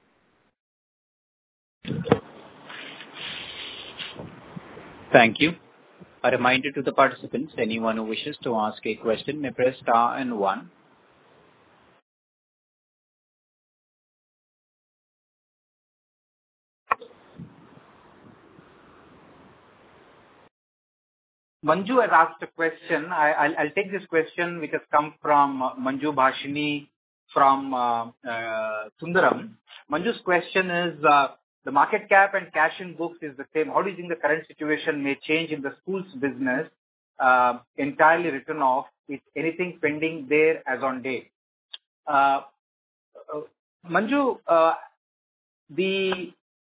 Thank you. A reminder to the participants, anyone who wishes to ask a question may press star and one. Manju has asked a question. I, I'll, I'll take this question which has come from uh, Manju Bhashini from uh, uh, Sundaram. Manju's question is, uh, the market cap and cash in books is the same. How do you think the current situation may change in the schools business uh, entirely written off? Is anything pending there as on date? Uh, uh, Manju, uh, the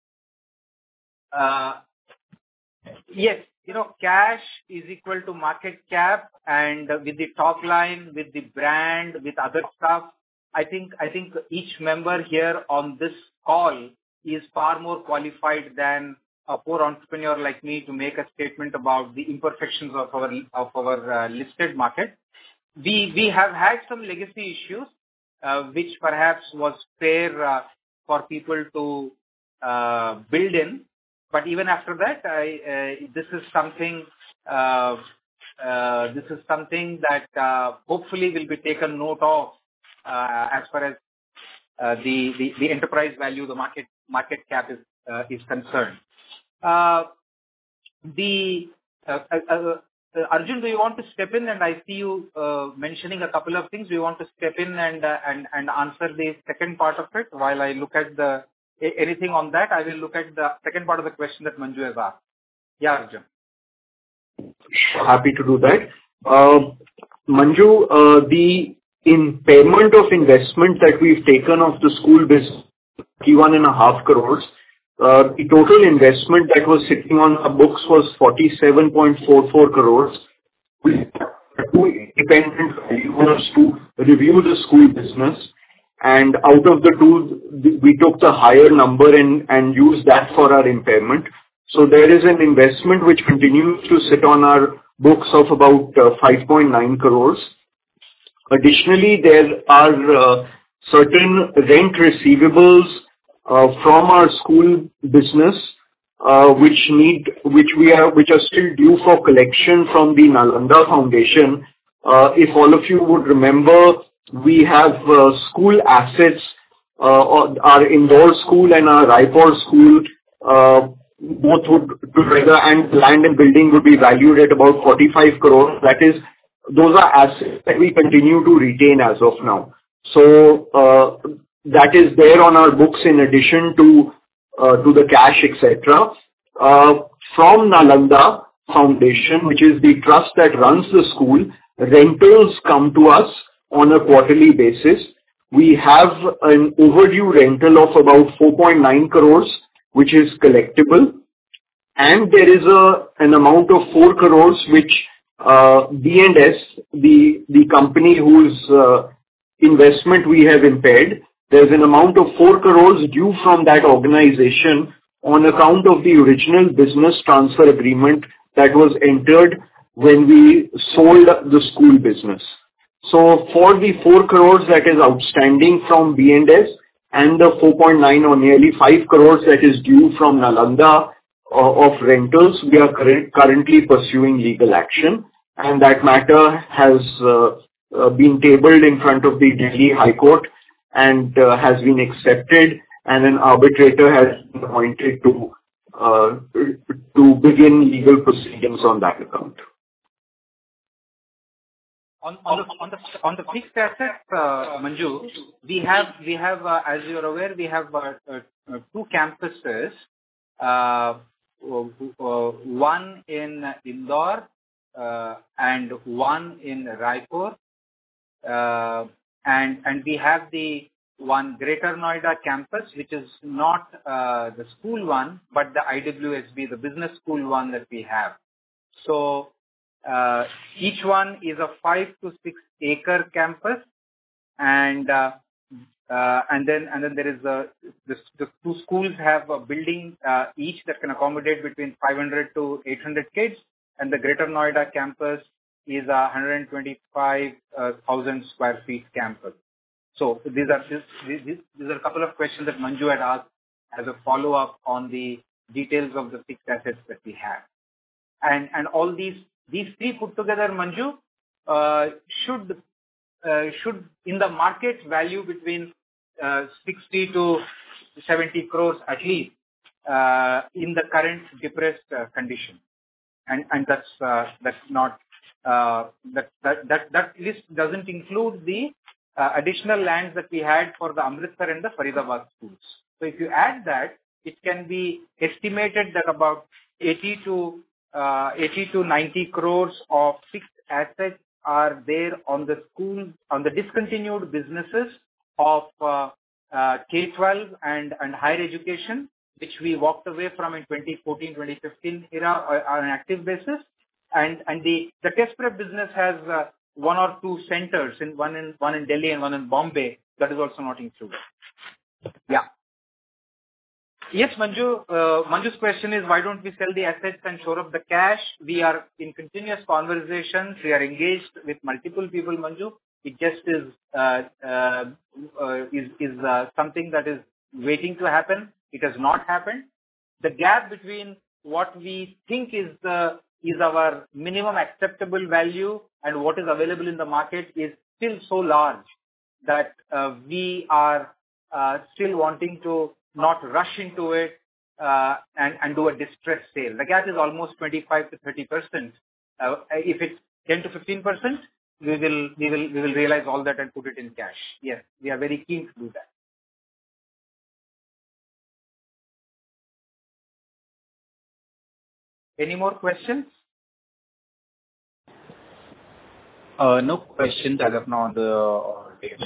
uh, yes, you know, cash is equal to market cap, and uh, with the top line, with the brand, with other stuff, I think I think each member here on this call is far more qualified than a poor entrepreneur like me to make a statement about the imperfections of our of our uh, listed market. We we have had some legacy issues, uh, which perhaps was fair uh, for people to uh, build in. But even after that, I, uh, this is something uh, uh, this is something that uh, hopefully will be taken note of uh, as far as uh, the, the the enterprise value, the market market cap is uh, is concerned. Uh, the uh, uh, uh, Arjun, do you want to step in? And I see you uh, mentioning a couple of things. Do you want to step in and uh, and and answer the second part of it while I look at the anything on that? I will look at the second part of the question that Manju has asked. Yeah, Arjun. Happy to do that. Uh, Manju, uh, the impairment of investment that we've taken of the school business, thirty-one and a half crores. Uh, the total investment that was sitting on our books was forty-seven point four four crores. We had two independent valuers to review the school business, and out of the two, we took the higher number and, and used that for our impairment. So there is an investment which continues to sit on our books of about uh, five point nine crores. Additionally, there are uh, certain rent receivables uh, from our school business uh, which need, which we are, which are still due for collection from the Nalanda Foundation. Uh, if all of you would remember, we have uh, school assets, uh, our Indore school and our Raipur school, uh, both would together, and land and building would be valued at about forty-five crores. That is those are assets that we continue to retain as of now. So, uh, that is there on our books in addition to uh, to the cash, et cetera. Uh, from Nalanda Foundation, which is the trust that runs the school, rentals come to us on a quarterly basis. We have an overdue rental of about four point nine crores, which is collectible, and there is a an amount of four crores which uh, B and S, the the company whose uh, investment we have impaired, there's an amount of four crores due from that organization on account of the original business transfer agreement that was entered when we sold the school business. So for the four crores that is outstanding from B and S and the four point nine or nearly five crores that is due from Nalanda uh, of rentals, we are current, currently pursuing legal action, and that matter has uh, uh, been tabled in front of the Delhi High Court and uh, has been accepted, and an arbitrator has been appointed to uh, to begin legal proceedings on that account. On, on the on the on the fixed assets, uh, Manju, we have we have uh, as you are aware, we have uh, uh, two campuses, uh, uh, one in Indore uh, and one in Raipur, uh, and and we have the one Greater Noida campus, which is not uh, the school one, but the I W S B, the business school one that we have. So uh, each one is a five to six acre campus, and uh, uh, and then and then there is a the, the two schools have a building uh, each that can accommodate between five hundred to eight hundred kids, and the Greater Noida campus is a one hundred twenty-five thousand square feet campus. So these are these, these, these are a couple of questions that Manju had asked as a follow-up on the details of the fixed assets that we have. And and all these these three put together, Manju, uh, should uh, should in the market value between uh, sixty to seventy crores at least uh, in the current depressed uh, condition. And and that's uh, that's not uh, that that that that list doesn't include the Uh, additional lands that we had for the Amritsar and the Faridabad schools. So if you add that, it can be estimated that about eighty to ninety crores of fixed assets are there on the schools, on the discontinued businesses of uh, uh, K twelve and, and higher education, which we walked away from in twenty fourteen twenty fifteen era on an active basis. And, and the, the test prep business has uh, one or two centers, in one in one in Delhi and one in Bombay, that is also not included. Yeah. Yes, Manju. Uh, Manju's question is, why don't we sell the assets and shore up the cash? We are in continuous conversations. We are engaged with multiple people, Manju. It just is uh, uh, uh, is is uh, something that is waiting to happen. It has not happened. The gap between what we think is the is our minimum acceptable value and what is available in the market is still so large that uh, we are uh, still wanting to not rush into it uh, and, and do a distressed sale. The gap is almost twenty-five to thirty percent. Uh, if it's ten to fifteen percent, we will, we will, we will realize all that and put it in cash. Yes, we are very keen to do that. Any more questions? Uh, no questions as of now on the audience.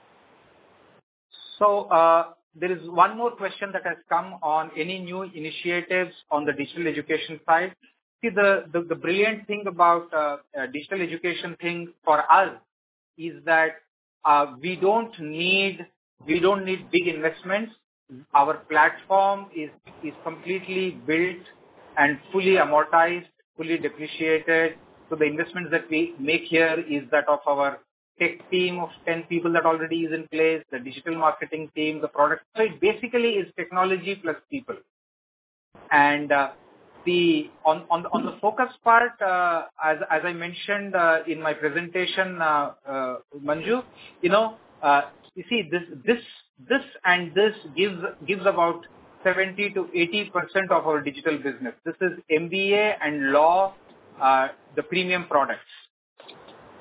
So uh, there is one more question that has come on any new initiatives on the digital education side. See, the, the, the brilliant thing about uh, uh, digital education thing for us is that uh, we don't need we don't need big investments. Our platform is is completely built and fully amortized, fully depreciated. So the investments that we make here is that of our tech team of ten people that already is in place, the digital marketing team, the product. So it basically is technology plus people. And uh, the on on the, on the focus part, uh, as as I mentioned uh, in my presentation, uh, uh, Manju, you know, uh, you see this this this and this gives gives about seventy to eighty percent of our digital business. This is M B A and law, uh, the premium products.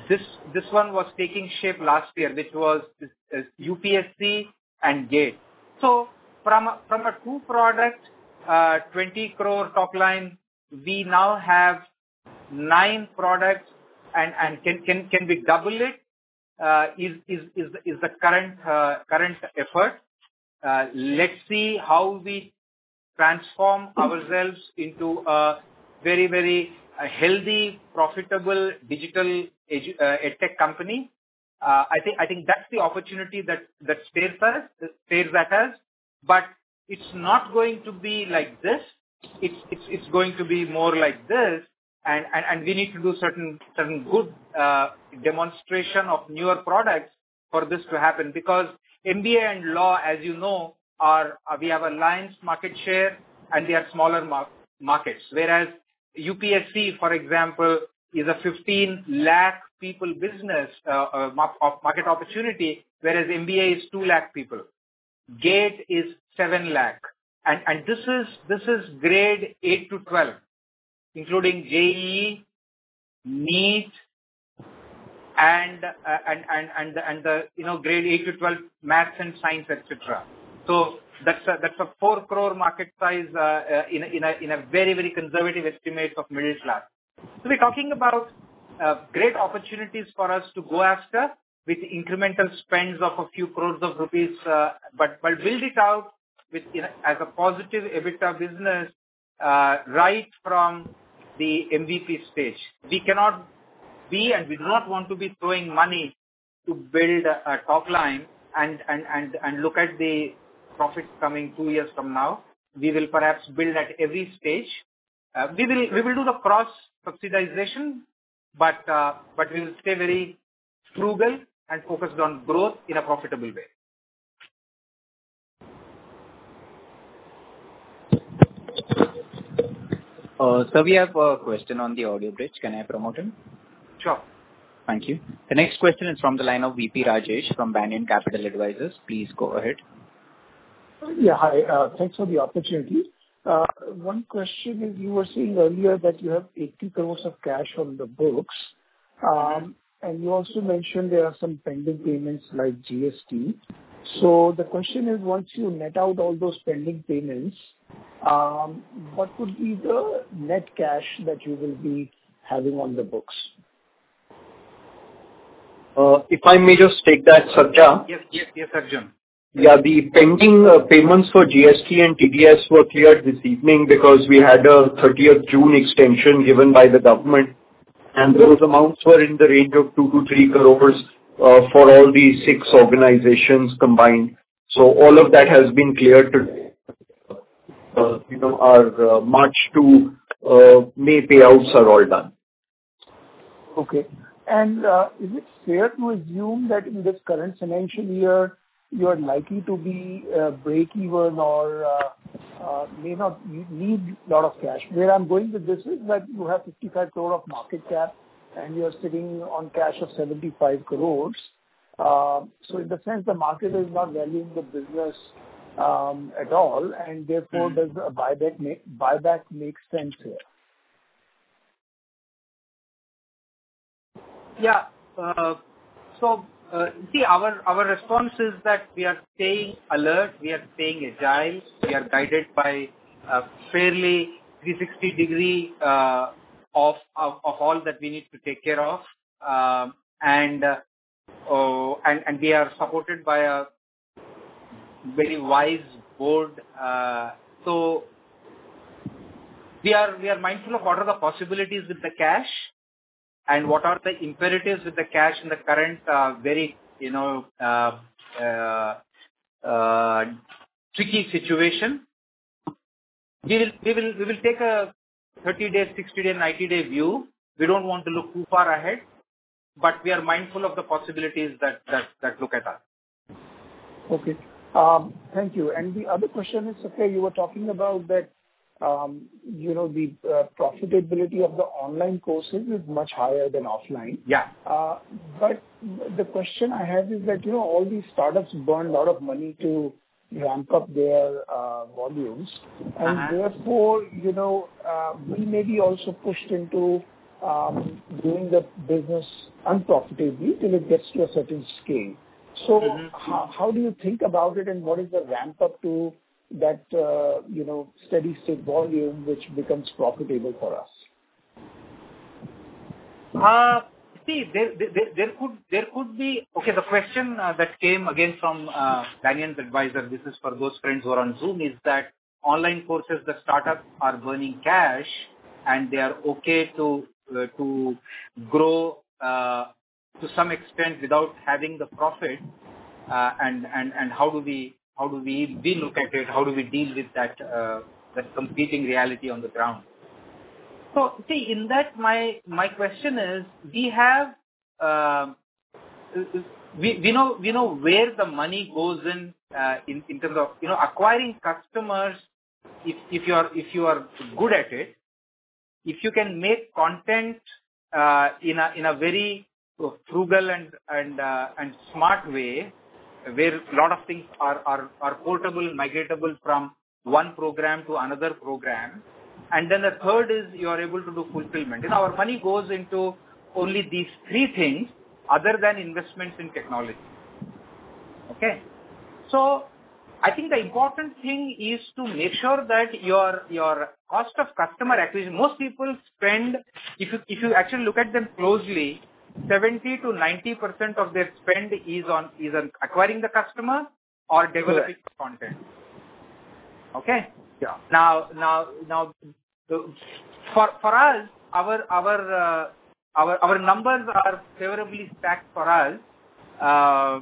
This this one was taking shape last year, which was uh, U P S C and GATE. So from a, from a two product, uh, twenty crore top line, we now have nine products, and, and can, can, can we double it? Uh, is, is, is, is the current, uh, current effort. Uh, let's see how we transform ourselves into a very, very uh, healthy, profitable digital edu- uh, edtech company. Uh, I think I think that's the opportunity that that stares us, stares at us. But it's not going to be like this. It's it's it's going to be more like this, and and, and we need to do certain certain good uh, demonstration of newer products for this to happen. Because M B A and law, as you know, are uh, we have a lion's market share, and they are smaller mar- markets. Whereas U P S C, for example, is a fifteen lakh people business uh, uh, market opportunity, whereas M B A is two lakh people. GATE is seven lakh, and and this is this is grade eight to twelve, including J E E, NEET, and uh, and and and the, and the you know grade eight to twelve maths and science, et cetera. So that's a that's a four crore market size uh, uh, in a, in a in a very very conservative estimate of middle class. So we're talking about uh, great opportunities for us to go after with incremental spends of a few crores of rupees, uh, but but build it out with you know, as a positive EBITDA business uh, right from the M V P stage. We cannot be and we do not want to be throwing money to build a, a top line and, and, and, and look at the profits coming two years from now. We will perhaps build at every stage. Uh, we will we will do the cross subsidization, but uh, but we will stay very frugal and focused on growth in a profitable way. Uh, so we have a question on the audio bridge. Can I promote him? Sure. Thank you. The next question is from the line of V P Rajesh from Banyan Capital Advisors. Please go ahead. Yeah, hi. Uh, thanks for the opportunity. Uh, one question is, you were saying earlier that you have eighty crores of cash on the books. Um, and you also mentioned there are some pending payments like G S T. So the question is, once you net out all those pending payments, um, what would be the net cash that you will be having on the books? Uh, If I may just take that, Satya. Yes, yes, yes, Arjun. Yeah, the pending uh, payments for G S T and T D S were cleared this evening because we had a thirtieth June extension given by the government, and those amounts were in the range of two to three crores uh, for all the six organizations combined. So all of that has been cleared today. Uh, you know, our uh, March to uh, May payouts are all done. Okay. And uh, is it fair to assume that in this current financial year, you are likely to be uh, break-even or uh, uh, may not need a lot of cash? Where I'm going with this is that you have fifty-five crore of market cap and you're sitting on cash of seventy-five crores. Uh, so in the sense, the market is not valuing the business um, at all, and therefore does a buyback make, buyback make sense here? Yeah. Uh, so, uh, see, our, our response is that we are staying alert, we are staying agile, we are guided by a fairly three sixty degree uh, of, of of all that we need to take care of, um, and uh, oh, and and we are supported by a very wise board. Uh, so, we are we are mindful of what are the possibilities with the cash, and what are the imperatives with the cash in the current uh, very, you know, uh, uh, uh, tricky situation. We will, we will, we will take a thirty day, sixty day, ninety day view. We don't want to look too far ahead, but we are mindful of the possibilities that, that, that look at us. Okay. Um, thank you. And the other question is, okay, you were talking about that Um, you know, the uh, profitability of the online courses is much higher than offline. Yeah. Uh, but the question I have is that, you know, all these startups burn a lot of money to ramp up their uh, volumes. And Uh-huh. therefore, you know, uh, we may be also pushed into um, doing the business unprofitably till it gets to a certain scale. So Mhm. how, how do you think about it, and what is the ramp up to that, uh, you know, steady state volume which becomes profitable for us? Uh, see, there, there, there could there could be okay. The question uh, that came again from uh, Daniel's advisor. This is for those friends who are on Zoom. Is that online courses, the startups are burning cash and they are okay to uh, to grow uh, to some extent without having the profit. Uh, and and and how do we how do we we look at it? How do we deal with that uh, that competing reality on the ground? So, see, in that, my my question is, we have, uh, we we know we know where the money goes in uh, in in terms of you know acquiring customers. If if you are if you are good at it, if you can make content uh, in a in a very frugal and and uh, and smart way, where a lot of things are are are portable, migratable from one program to another program. And then the third is you are able to do fulfillment. You know, our money goes into only these three things other than investments in technology. Okay. So I think the important thing is to make sure that your, your cost of customer acquisition, most people spend, if you, if you actually look at them closely, seventy to ninety percent of their spend is on, is on acquiring the customer or developing the content. Okay. Yeah. Now, now, now, the, for for us, our our uh, our our numbers are favorably stacked for us, uh,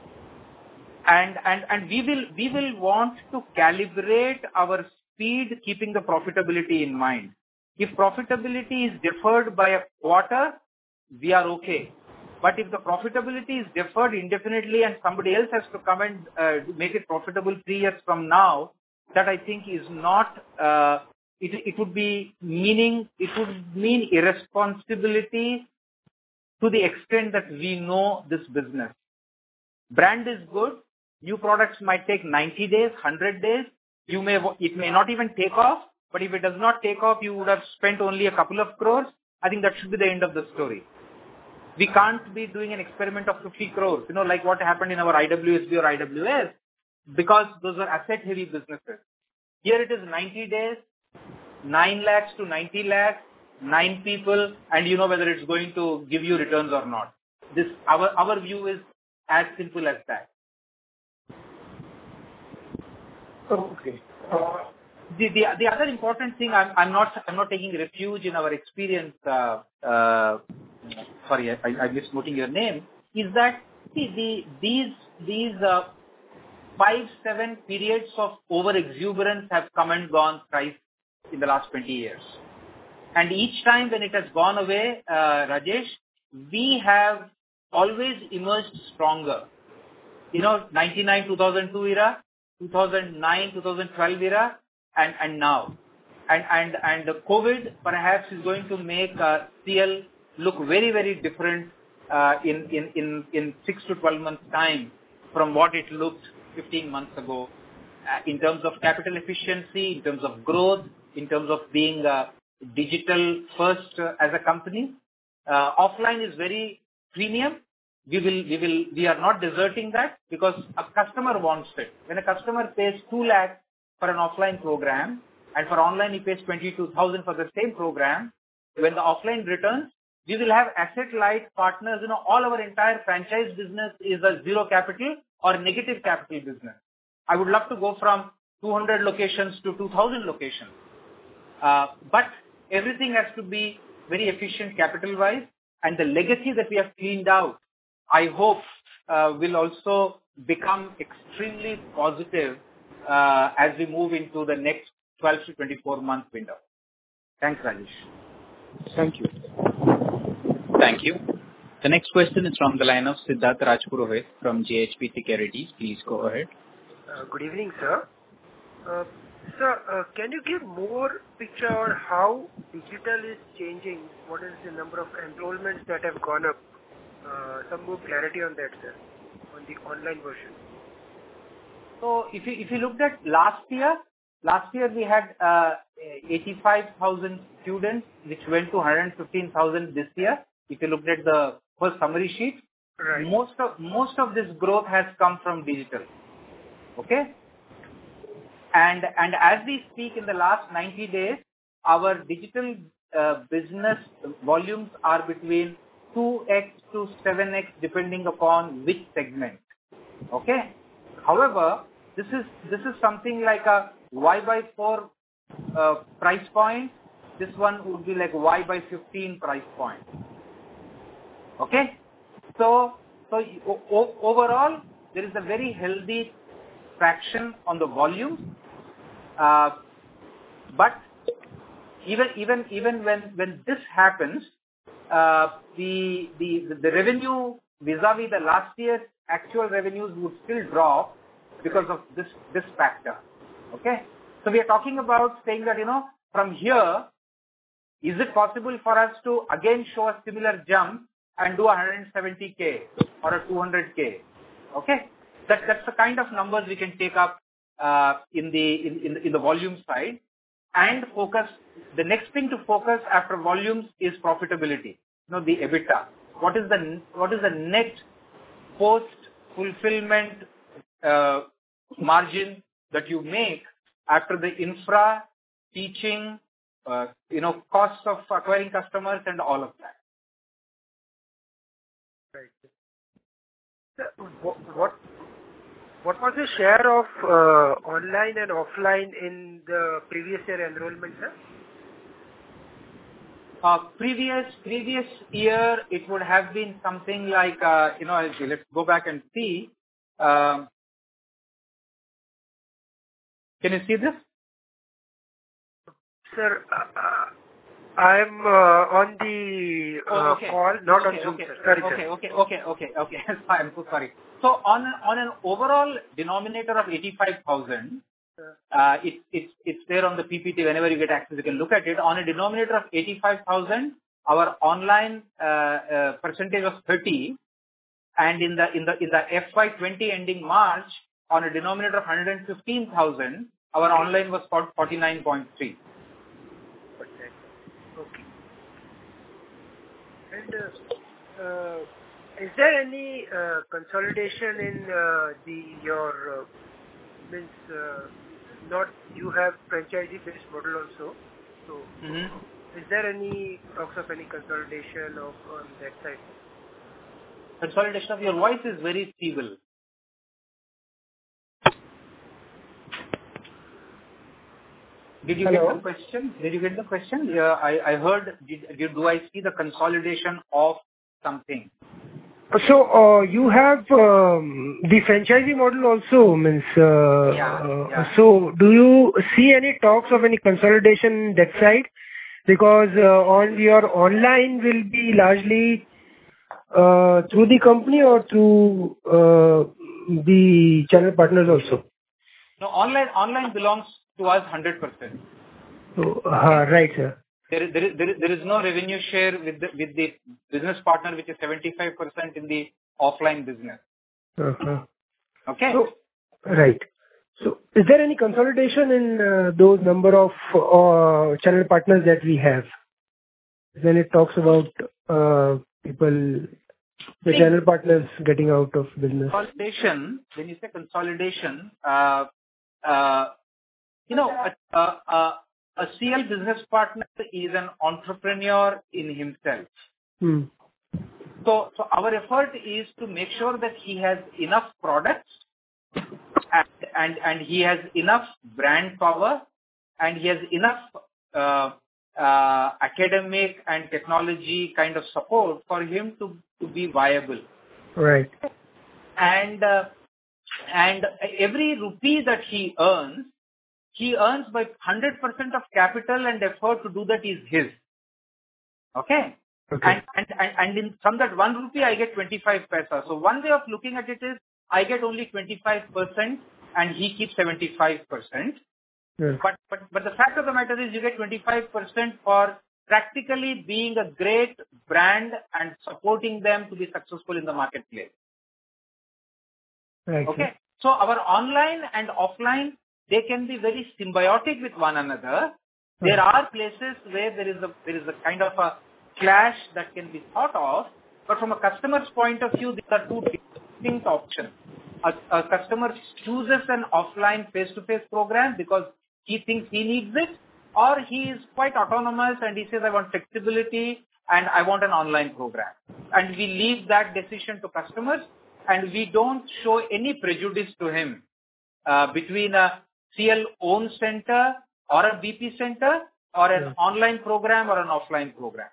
and and and we will we will want to calibrate our speed, keeping the profitability in mind. If profitability is deferred by a quarter, we are okay. But if the profitability is deferred indefinitely and somebody else has to come and uh, make it profitable three years from now, that I think is not, uh, it, it would be meaning, it would mean irresponsibility to the extent that we know this business. Brand is good. New products might take ninety days, one hundred days. You may, it may not even take off, but if it does not take off, you would have spent only a couple of crores. I think that should be the end of the story. We can't be doing an experiment of fifty crores, you know, like what happened in our I W S B or I W S. Because those are asset-heavy businesses. Here it is ninety days, nine lakhs to ninety lakhs, nine people, and you know whether it's going to give you returns or not. This our our view is as simple as that. Okay. Uh, the, the the other important thing, I'm I'm not I'm not taking refuge in our experience. Uh, uh, sorry, I, I'm just noting your name. Is that see the these these. Uh, Five, seven periods of over-exuberance have come and gone thrice in the last twenty years. And each time when it has gone away, uh, Rajesh, we have always emerged stronger. You know, ninety-nine, two thousand two era, two thousand nine, two thousand twelve era, and, and now. And, and, and the COVID perhaps is going to make uh, C L look very, very different uh, in, in, in, in six to twelve months time from what it looked fifteen months ago, uh, in terms of capital efficiency, in terms of growth, in terms of being uh, digital first uh, as a company. Uh, offline is very premium. We will, we will, we are not deserting that because a customer wants it. When a customer pays two lakhs for an offline program and for online he pays twenty-two thousand for the same program, when the offline returns, we will have asset-light partners. You know, all our entire franchise business is a zero capital or negative capital business. I would love to go from two hundred locations to two thousand locations. Uh, but everything has to be very efficient capital-wise, and the legacy that we have cleaned out, I hope, uh, will also become extremely positive uh, as we move into the next twelve to twenty-four month window. Thanks, Rajesh. Thank you. Thank you. The next question is from the line of Siddharth Rajpurohit from J H P Securities. Please go ahead. Uh, good evening, sir. Uh, sir, uh, can you give more picture on how digital is changing? What is the number of enrollments that have gone up? Uh, some more clarity on that, sir, on the online version. So if you, if you looked at last year, last year we had uh, eighty-five thousand students, which went to one hundred fifteen thousand this year. If you looked at the first summary sheet, Right. most of most of this growth has come from digital. Okay, and and as we speak, in the last ninety days, our digital uh, business volumes are between two x to seven x depending upon which segment. Okay. However, this is this is something like a Y by four uh, price point. This one would be like Y by fifteen price point. Okay. So so o- o- overall, there is a very healthy traction on the volume, uh, but even even even when when this happens, uh, the the the revenue vis-a-vis the last year's actual revenues would still drop because of this this factor. Okay, so we are talking about saying that, you know, from here, is it possible for us to again show a similar jump and do one hundred seventy K or a two hundred K? Okay, that that's the kind of numbers we can take up uh, in the in, in in the volume side, and focus. The next thing to focus after volumes is profitability. You know, the EBITDA. What is the what is the net post fulfillment uh, margin that you make after the infra, teaching, uh, you know, costs of acquiring customers and all of that. Right. So, what what what was the share of uh, online and offline in the previous year enrollment, sir? Uh, previous previous year, it would have been something like, uh, you know, let's go back and see. Um, can you see this? Sir, uh, I'm uh, on the uh, Oh, okay. call, not okay, on Zoom, okay. sir. Sorry, okay, sir. okay, okay, okay, okay. I'm so sorry. So on on an overall denominator of eighty-five thousand, uh, it, it's it's there on the P P T. Whenever you get access, you can look at it. On a denominator of eighty-five thousand, our online uh, uh, percentage was thirty, and in the in the in the F Y twenty ending March, on a denominator of one hundred fifteen thousand, our online was forty-nine point three. Okay. And uh, uh, is there any uh, consolidation in uh, the your uh, means uh, not you have franchisee-based model also? So, Mm-hmm. is there any talks of any consolidation of on that side? Consolidation of your voice is very feeble. Did you Hello? get the question? Did you get the question? Yeah, I, I heard, did, did, do I see the consolidation of something? So, uh, you have um, the franchisee model also, means, uh, Yeah, yeah. so do you see any talks of any consolidation that side? Because uh, on your online will be largely uh, through the company or through uh, the channel partners also? No, online, online belongs to us one hundred percent. So, uh, right, sir. There is, there is, there is, there is no revenue share with the, with the business partner, which is seventy-five percent in the offline business. Uh-huh. Okay? So, right. So, is there any consolidation in uh, those number of uh, channel partners that we have? When it talks about uh, people, the channel partners getting out of business. Consolidation, when you say consolidation, uh, uh, you know, a, a, a, a C L business partner is an entrepreneur in himself. Hmm. So, so our effort is to make sure that he has enough products and, and, and he has enough brand power and he has enough uh, uh, academic and technology kind of support for him to, to be viable. Right. And, uh, and every rupee that he earns, he earns by one hundred percent of capital and effort to do that is his. Okay? Okay. And, and, and, and in, from that one rupee, I get twenty-five paisa. So one way of looking at it is, I get only twenty-five percent and he keeps seventy-five percent. Yeah. But, but, but the fact of the matter is you get twenty-five percent for practically being a great brand and supporting them to be successful in the marketplace. Right. Okay. So our online and offline, they can be very symbiotic with one another. There are places where there is a there is a kind of a clash that can be thought of, but from a customer's point of view, these are two distinct options. A, a customer chooses an offline face-to-face program because he thinks he needs it, or he is quite autonomous and he says, I want flexibility and I want an online program. And we leave that decision to customers, and we don't show any prejudice to him uh, between a C L-owned center or a B P center or an yeah. online program or an offline program.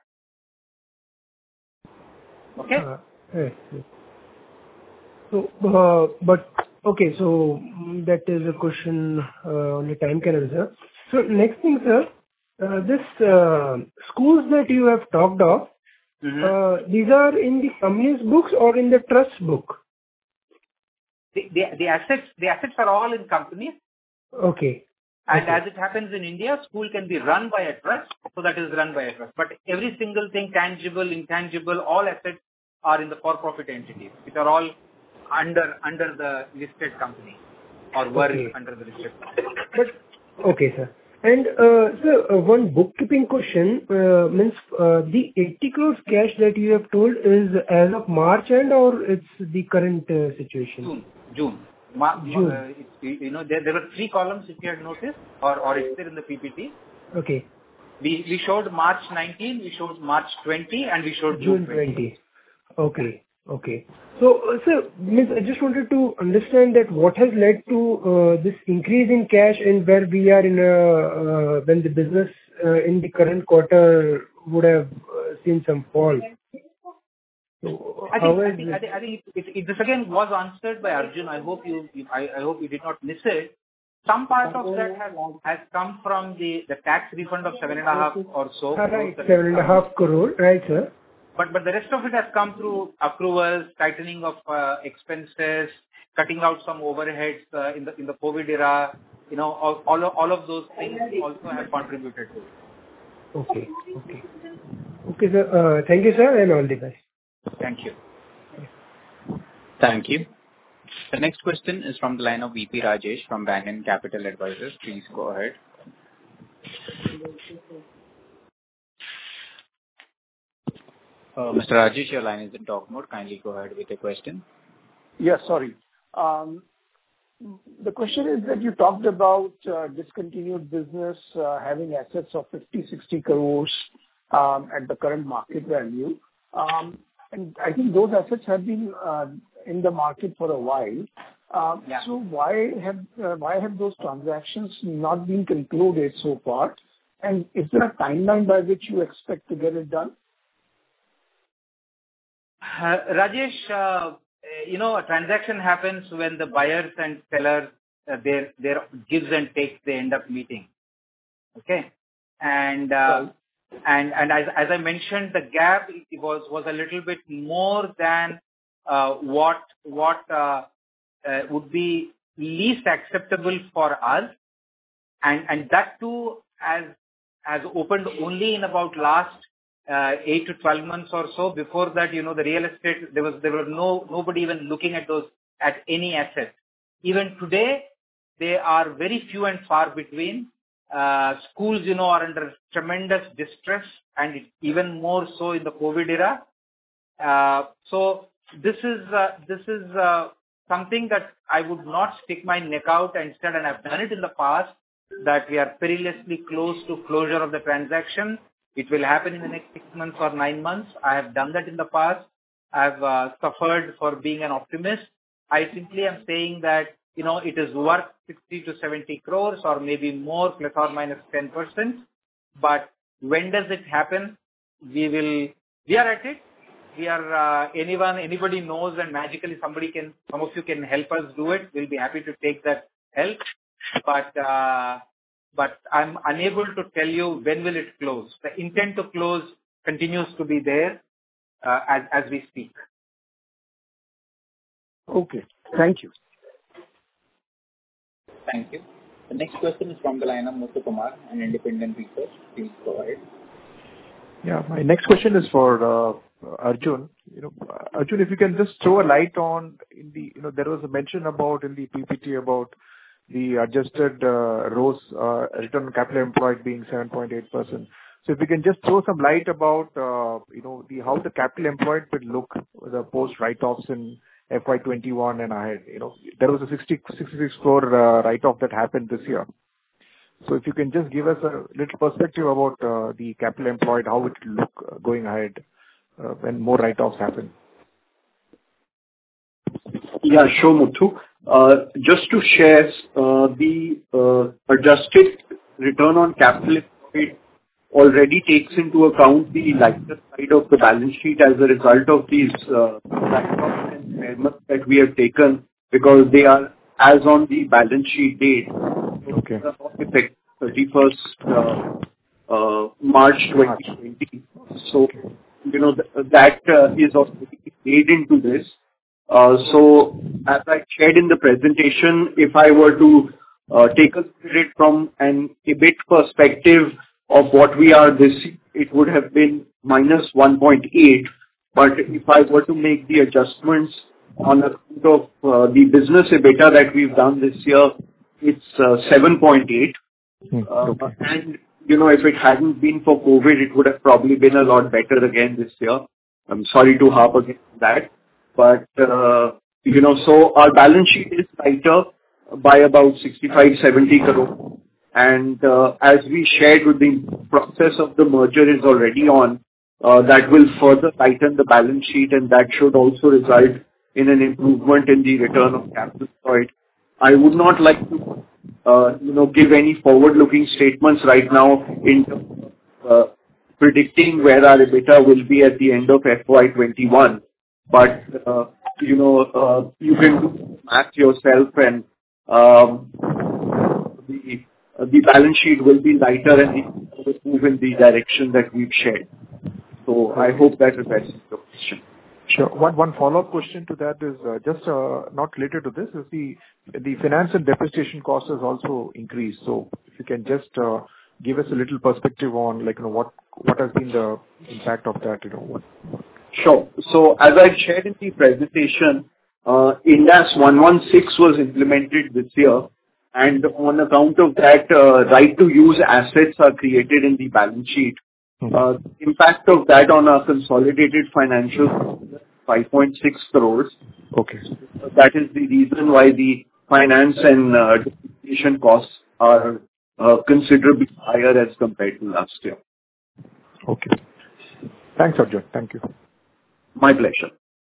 Okay? Uh, yes, yes. So, uh, but, okay, so that is a question uh, only time can answer. So, next thing, sir, uh, this uh, schools that you have talked of, mm-hmm. uh, these are in the company's books or in the trust book? The, the, the assets, the assets are all in companies. Okay. And okay. as it happens in India, school can be run by a trust, so that is run by a trust. But every single thing, tangible, intangible, all assets are in the for-profit entities, which are all under under the listed company or were okay. under the listed company. But, okay, sir. And uh, sir, uh, one bookkeeping question uh, means uh, the eighty crores cash that you have told is as of March end or it's the current uh, situation? June. June. Ma- June. Uh, it, you know, there, there were three columns if you had noticed, or, or it's there in the P P T. Okay. We we showed March nineteenth, we showed March twentieth, and we showed June June twentieth. Okay. Okay. So, uh, sir, Miss, I just wanted to understand that what has led to uh, this increase in cash and where we are in a, uh, when the business uh, in the current quarter would have uh, seen some fall. So, I how think, I is think, it? I think, I think it, it, this again was answered by Arjun. I hope you, you I, I hope you did not miss it. Some part of that has, has come from the, the tax refund of seven and a half or so. Right, seven and a half crore, right, sir? But but the rest of it has come through accruals, tightening of uh, expenses, cutting out some overheads uh, in the in the COVID era. You know, all all of, all of those things also have contributed to it. Okay, okay, okay, sir. Uh, thank you, sir, and all the best. Thank you. Thank you. The next question is from the line of V P Rajesh from Banyan Capital Advisors. Please go ahead. Uh, Mister Rajesh, your line is in talk mode. Kindly go ahead with your question. Yes, sorry. Um, the question is that you talked about uh, discontinued business uh, having assets of fifty, sixty crores um, at the current market value. Um, and I think those assets have been uh, in the market for a while. Um, yeah. So why have uh, why have those transactions not been concluded so far? And is there a timeline by which you expect to get it done? Uh, Rajesh, uh, you know, a transaction happens when the buyers and sellers, uh, their their gives and takes, they end up meeting. Okay, and uh, right. and and as as I mentioned, the gap was was a little bit more than uh, what what uh, uh, would be least acceptable for us, and and that too has has opened only in about last. Uh, eight to twelve months or so. Before that, you know, the real estate, there was, there were no, nobody even looking at those, at any asset. Even today, they are very few and far between. Uh, schools, you know, are under tremendous distress, and it, even more so in the COVID era. Uh, so this is, uh, this is, uh, something that I would not stick my neck out and instead, and I've done it in the past, that we are perilously close to closure of the transaction. It will happen in the next six months or nine months. I have done that in the past. I've uh, suffered for being an optimist. I simply am saying that, you know, it is worth sixty to seventy crores or maybe more, plus or minus ten percent. But when does it happen? We will, we are at it. We are, uh, anyone, anybody knows, and magically somebody can, some of you can help us do it. We'll be happy to take that help. But, uh, But I'm unable to tell you when will it close. The intent to close continues to be there uh, as as we speak. Okay. Thank you. Thank you. The next question is from the line of Muthu Kumar, an independent research. Please go ahead. Yeah, my next question is for uh, Arjun. You know, Arjun, if you can just throw a light on in the, you know, there was a mention about in the P P T about the adjusted uh, R O S, uh, return on capital employed, being seven point eight percent. So if you can just throw some light about, uh, you know, the how the capital employed would look, the post write-offs in F Y twenty-one and ahead. You know, there was a sixty, sixty-six crore uh, write-off that happened this year. So if you can just give us a little perspective about uh, the capital employed, how it will look uh, going ahead uh, when more write-offs happen. Yeah, sure, Muthu. Uh, Just to share, uh, the uh, adjusted return on capital employed already takes into account the lighter side of the balance sheet as a result of these uh, write-offs and impairments that we have taken, because they are as on the balance sheet date. Okay. Effect thirty-first uh, uh, March twenty twenty. So, you know, th- that uh, is already made into this. Uh, So as I shared in the presentation, if I were to uh, take a look at it from an EBIT perspective of what we are this, it would have been minus one point eight. But if I were to make the adjustments on account of uh, the business EBITDA that we've done this year, it's uh, seven point eight. Hmm, Uh, okay. And, you know, if it hadn't been for COVID, it would have probably been a lot better again this year. I'm sorry to harp against that. But, uh, you know, so our balance sheet is tighter by about sixty-five, seventy crore. And, uh, as we shared with the process of the merger is already on, uh, that will further tighten the balance sheet, and that should also result in an improvement in the return on capital employed. I would not like to, uh, you know, give any forward-looking statements right now in terms of uh, predicting where our EBITDA will be at the end of F Y twenty-one. But, uh, you know, uh, you can do math yourself, and um, the uh, the balance sheet will be lighter and it will move in the direction that we've shared. So I hope that addresses your question. Sure. One one follow-up question to that is uh, just uh, not related to this, is the the finance and depreciation cost has also increased. So if you can just uh, give us a little perspective on, like, you know, what what has been the impact of that, you know, what... Sure. So as I shared in the presentation, uh, Ind AS one sixteen was implemented this year, and on account of that, uh, right to use assets are created in the balance sheet. Mm-hmm. Uh, Impact of that on our consolidated financials, five point six crores. Okay. That is the reason why the finance and uh, depreciation costs are uh, considerably higher as compared to last year. Okay. Thanks, Arjun. Thank you. My pleasure.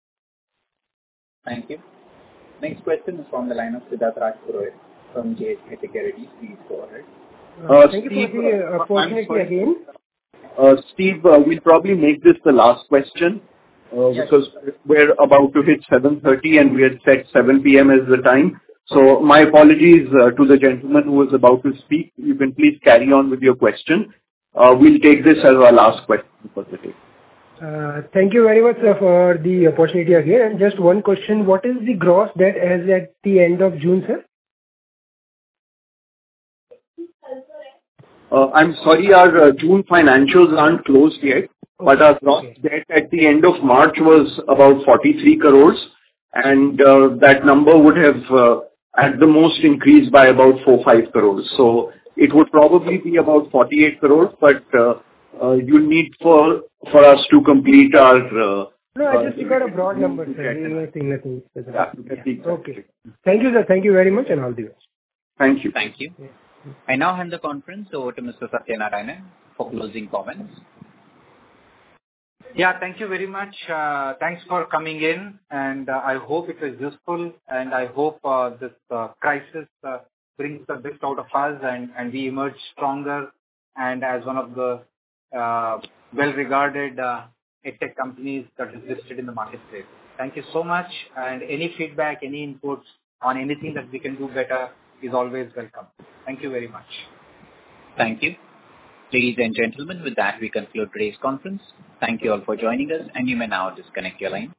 Thank you. Next question is from the line of Siddharth Rajpurohit from J H K Securities. Please go ahead. Uh, Thank Steve, you for the uh, opportunity I'm sorry. again. Uh, Steve, uh, we'll probably make this the last question, uh, Yes. because we're about to hit seven thirty and we had set seven p.m. as the time. So my apologies uh, to the gentleman who was about to speak. You can please carry on with your question. Uh, We'll take this as our last question for the day. Uh, Thank you very much, sir, for the opportunity again. And just one question: what is the gross debt as at the end of June, sir? Uh, I'm sorry, our uh, June financials aren't closed yet, but our gross Okay. debt at the end of March was about forty-three crores, and uh, that number would have uh, at the most increased by about four five crores. So it would probably be about forty-eight crores, but uh, uh, you'll need for for us to complete our... uh, No, I uh, just got a broad number, to sir. get- Nothing, nothing specific. Yeah, to get the exact Okay. figure. Thank you, sir. Thank you very much, and all the best. Thank you. Thank you. I now hand the conference over to Mister Satyanarayanan for closing comments. Yeah, thank you very much. Uh, Thanks for coming in, and uh, I hope it was useful, and I hope uh, this uh, crisis uh, brings the best out of us, and and we emerge stronger and as one of the uh, well-regarded uh, edtech companies that is listed in the marketplace. Thank you so much, and any feedback, any inputs on anything that we can do better is always welcome. Thank you very much. Thank you. Ladies and gentlemen, with that we conclude today's conference. Thank you all for joining us, and you may now disconnect your line.